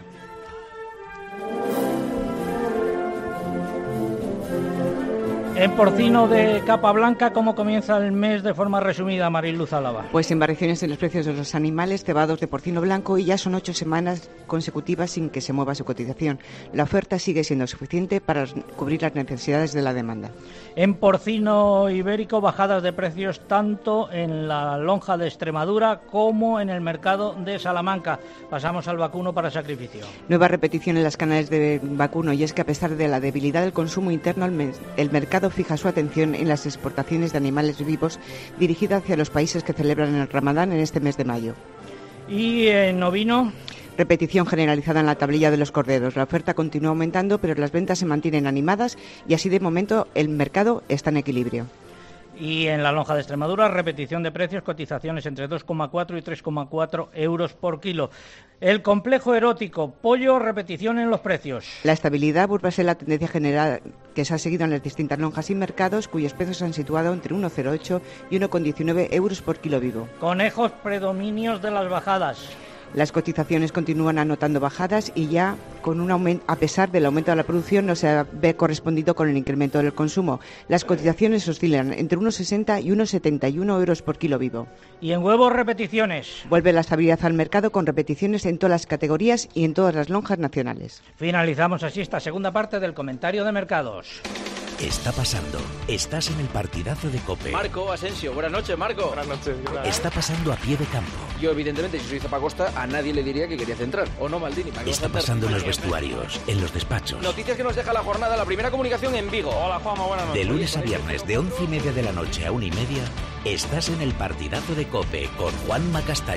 En porcino de capa blanca, ¿cómo comienza el mes de forma resumida, Mariluz Álava? Pues sin variaciones en los precios de los animales cebados de porcino blanco, y ya son ocho semanas consecutivas sin que se mueva su cotización. La oferta sigue siendo suficiente para cubrir las necesidades de la demanda. En porcino ibérico, bajadas de precios tanto en la lonja de Extremadura como en el mercado de Salamanca. Pasamos al vacuno para sacrificio. Nueva repetición en las canales de vacuno, y es que a pesar de la debilidad del consumo interno, el, mes, el mercado fija su atención en las exportaciones de animales vivos dirigidas hacia los países que celebran el Ramadán en este mes de mayo. ¿Y en ovino? Repetición generalizada en la tablilla de los corderos. La oferta continúa aumentando, pero las ventas se mantienen animadas y así de momento el mercado está en equilibrio. Y en la lonja de Extremadura, repetición de precios, cotizaciones entre dos coma cuatro y tres coma cuatro euros por kilo. El complejo erótico, pollo, repetición en los precios. La estabilidad vuelve a ser la tendencia general que se ha seguido en las distintas lonjas y mercados, cuyos precios se han situado entre uno coma cero ocho y uno coma diecinueve euros por kilo vivo. Conejos, predominios de las bajadas. Las cotizaciones continúan anotando bajadas y ya con un aumento, a pesar del aumento de la producción, no se ve correspondido con el incremento del consumo. Las cotizaciones oscilan entre uno coma sesenta y uno coma setenta y uno euros por kilo vivo. Y en huevos, repeticiones. Vuelve la estabilidad al mercado con repeticiones en todas las categorías y en todas las lonjas nacionales. Finalizamos así esta segunda parte del comentario de mercados. Está pasando. Estás en el partidazo de COPE. Marco Asensio, buenas noches, Marco. Buenas noches. Está pasando a pie de campo. Yo, evidentemente, si soy Zapacosta, a nadie le diría que querías entrar. ¿O no, Maldini? Está pasando en los vestuarios, en los despachos. Noticias que nos deja la jornada, la primera comunicación en Vigo. Hola, Juanma, buenas noches. De lunes a viernes, de once y media de la noche a una y media, estás en el partidazo de COPE con Juanma Castaño.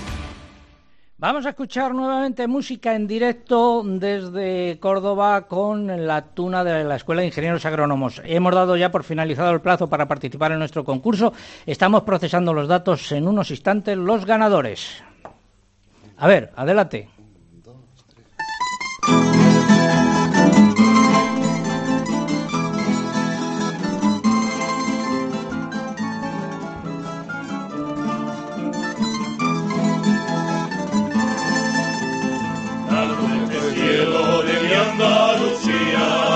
Vamos a escuchar nuevamente música en directo desde Córdoba con la tuna de la Escuela de Ingenieros Agrónomos. Hemos dado ya por finalizado el plazo para participar en nuestro concurso. Estamos procesando los datos en unos instantes, los ganadores. A ver, adelante. Cielo de mi Andalucía.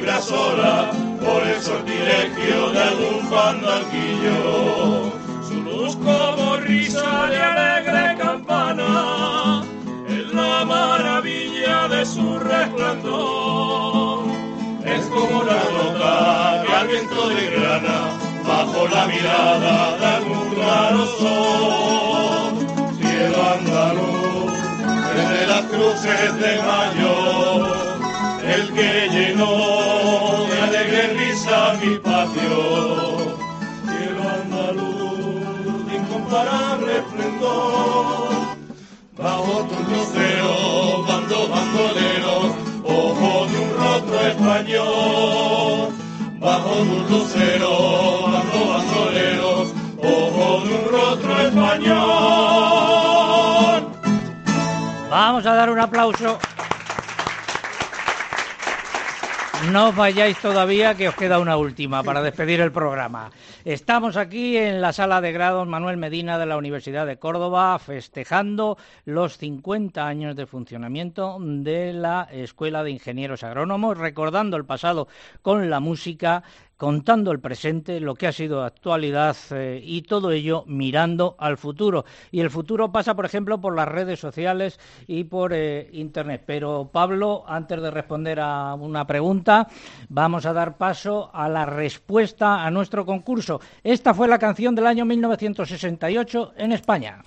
vibra sola por el sortilegio de algún fandanguillo. Su luz como risa de alegre campana es la maravilla de su resplandor. Es como la nota que al viento desgrana bajo la mirada de algún raro sol. Cielo andaluz, desde las cruces de mayo, el que llenó de alegre risa mi patio. Cielo andaluz, de incomparable esplendor, bajo tu lucero, bando bandoleros, ojo de un rostro español. Bajo tu lucero, bando bandoleros, ojo de un rostro español. Vamos a dar un aplauso. No os vayáis todavía, que os queda una última para despedir el programa. Estamos aquí en la sala de grados Manuel Medina de la Universidad de Córdoba, festejando los cincuenta años de funcionamiento de la Escuela de Ingenieros Agrónomos, recordando el pasado con la música, contando el presente, lo que ha sido actualidad eh, y todo ello mirando al futuro. Y el futuro pasa, por ejemplo, por las redes sociales y por eh, Internet. Pero, Pablo, antes de responder a una pregunta, vamos a dar paso a la respuesta a nuestro concurso. Esta fue la canción del año mil novecientos sesenta y ocho en España.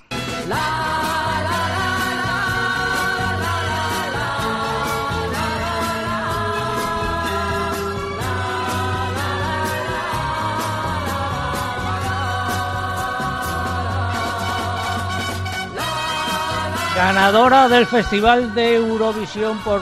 Ganadora del Festival de Eurovisión por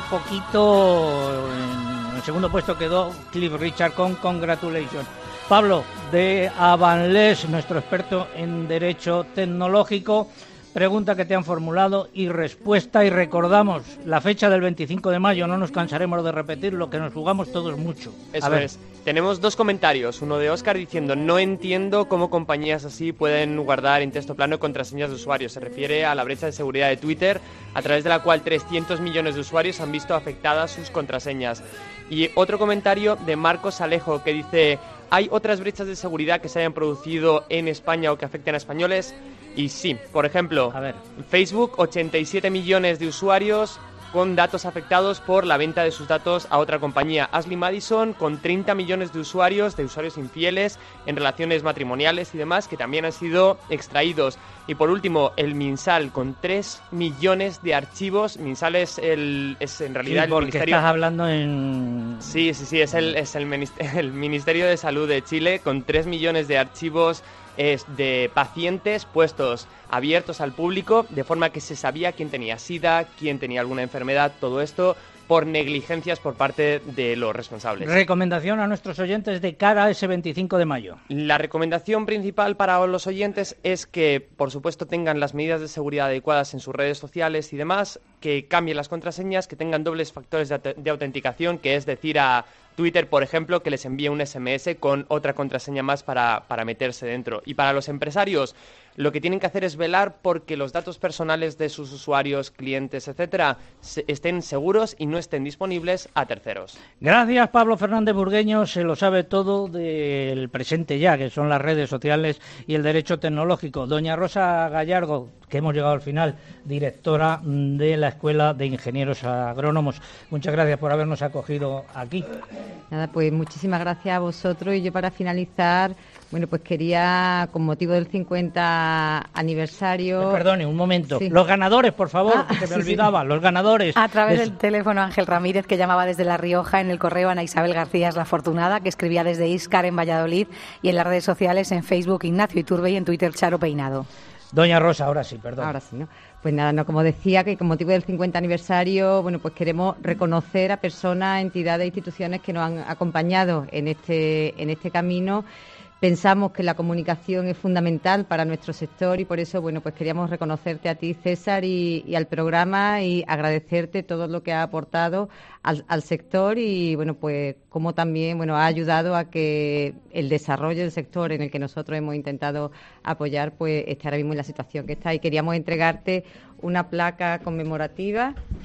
poquito. En el segundo puesto quedó Cliff Richard con Congratulations. Pablo, de Avanles, nuestro experto en Derecho Tecnológico, pregunta que te han formulado y respuesta. Y recordamos la fecha del veinticinco de mayo, no nos cansaremos de repetir lo que nos jugamos todos mucho. Eso es. Tenemos dos comentarios, uno de Óscar diciendo: no entiendo cómo compañías así pueden guardar en texto plano contraseñas de usuarios. Se refiere a la brecha de seguridad de Twitter, a través de la cual trescientos millones de usuarios han visto afectadas sus contraseñas. Y otro comentario de Marcos Alejo que dice: ¿hay otras brechas de seguridad que se hayan producido en España o que afecten a españoles? Y sí, por ejemplo, a ver. Facebook, ochenta y siete millones de usuarios con datos afectados por la venta de sus datos a otra compañía. Ashley Madison, con treinta millones de usuarios, de usuarios infieles en relaciones matrimoniales y demás, que también han sido extraídos. Y por último, el MinSal, con tres millones de archivos. MinSal es, el, es en realidad sí, porque el Ministerio... estás hablando en... Sí, sí, sí, es, el, es el, Ministerio, el Ministerio de Salud de Chile, con tres millones de archivos es de pacientes puestos abiertos al público, de forma que se sabía quién tenía SIDA, quién tenía alguna enfermedad, todo esto por negligencias por parte de los responsables. Recomendación a nuestros oyentes de cara a ese veinticinco de mayo. La recomendación principal para los oyentes es que, por supuesto, tengan las medidas de seguridad adecuadas en sus redes sociales y demás, que cambien las contraseñas, que tengan dobles factores de, de autenticación, que es decir a Twitter, por ejemplo, que les envíe un ese eme ese con otra contraseña más para, para meterse dentro. Y para los empresarios, lo que tienen que hacer es velar porque los datos personales de sus usuarios, clientes, etcétera, se, estén seguros y no estén disponibles a terceros. Gracias, Pablo Fernández Burgueño. Se lo sabe todo del presente ya, que son las redes sociales y el derecho tecnológico. Doña Rosa Gallardo, que hemos llegado al final, directora de la Escuela de Ingenieros Agrónomos. Muchas gracias por habernos acogido aquí. Nada, pues muchísimas gracias a vosotros. Y yo, para finalizar, bueno, pues quería, con motivo del cincuenta aniversario... Eh, perdone, un momento. Sí. Los ganadores, por favor, ah, que se me sí, olvidaba. Sí. Los ganadores. A través de... del teléfono, Ángel Ramírez, que llamaba desde La Rioja, en el correo Ana Isabel García es la afortunada, que escribía desde Íscar, en Valladolid, y en las redes sociales, en Facebook Ignacio Iturbe y en Twitter Charo Peinado. Doña Rosa, ahora sí, perdón. Ahora sí, ¿no? Pues nada, no, como decía, que con motivo del cincuenta aniversario, bueno, pues queremos reconocer a personas, entidades e instituciones que nos han acompañado en este, en este camino. Pensamos que la comunicación es fundamental para nuestro sector y por eso, bueno, pues queríamos reconocerte a ti, César, y, y al programa, y agradecerte todo lo que ha aportado al, al sector y, bueno, pues cómo también, bueno, ha ayudado a que el desarrollo del sector en el que nosotros hemos intentado apoyar, pues esté ahora mismo en la situación que está. Y queríamos entregarte una placa conmemorativa.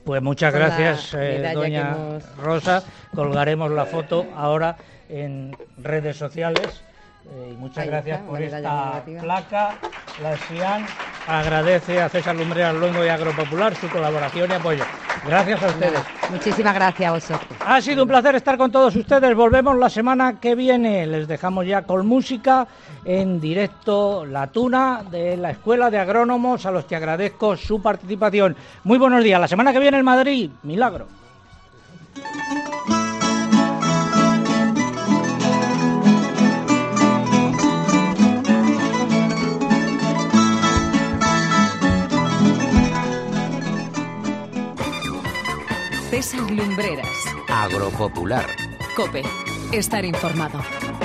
Pues muchas Con la gracias, eh, medalla doña que hemos- Rosa. Colgaremos la foto ahora en redes sociales. Eh, y muchas Ahí gracias está, por la medalla esta conmemorativa. placa. La SIAN agradece a César Lumbreras Luengo y Agropopular su colaboración y apoyo. Gracias a ustedes. Muchísimas gracias a vosotros. Ha sido un placer estar con todos ustedes. Volvemos la semana que viene. Les dejamos ya con música en directo La Tuna de la Escuela de Agrónomos, a los que agradezco su participación. Muy buenos días. La semana que viene en Madrid, Milagro. César Lumbreras. Agropopular. Cope. Estar informado.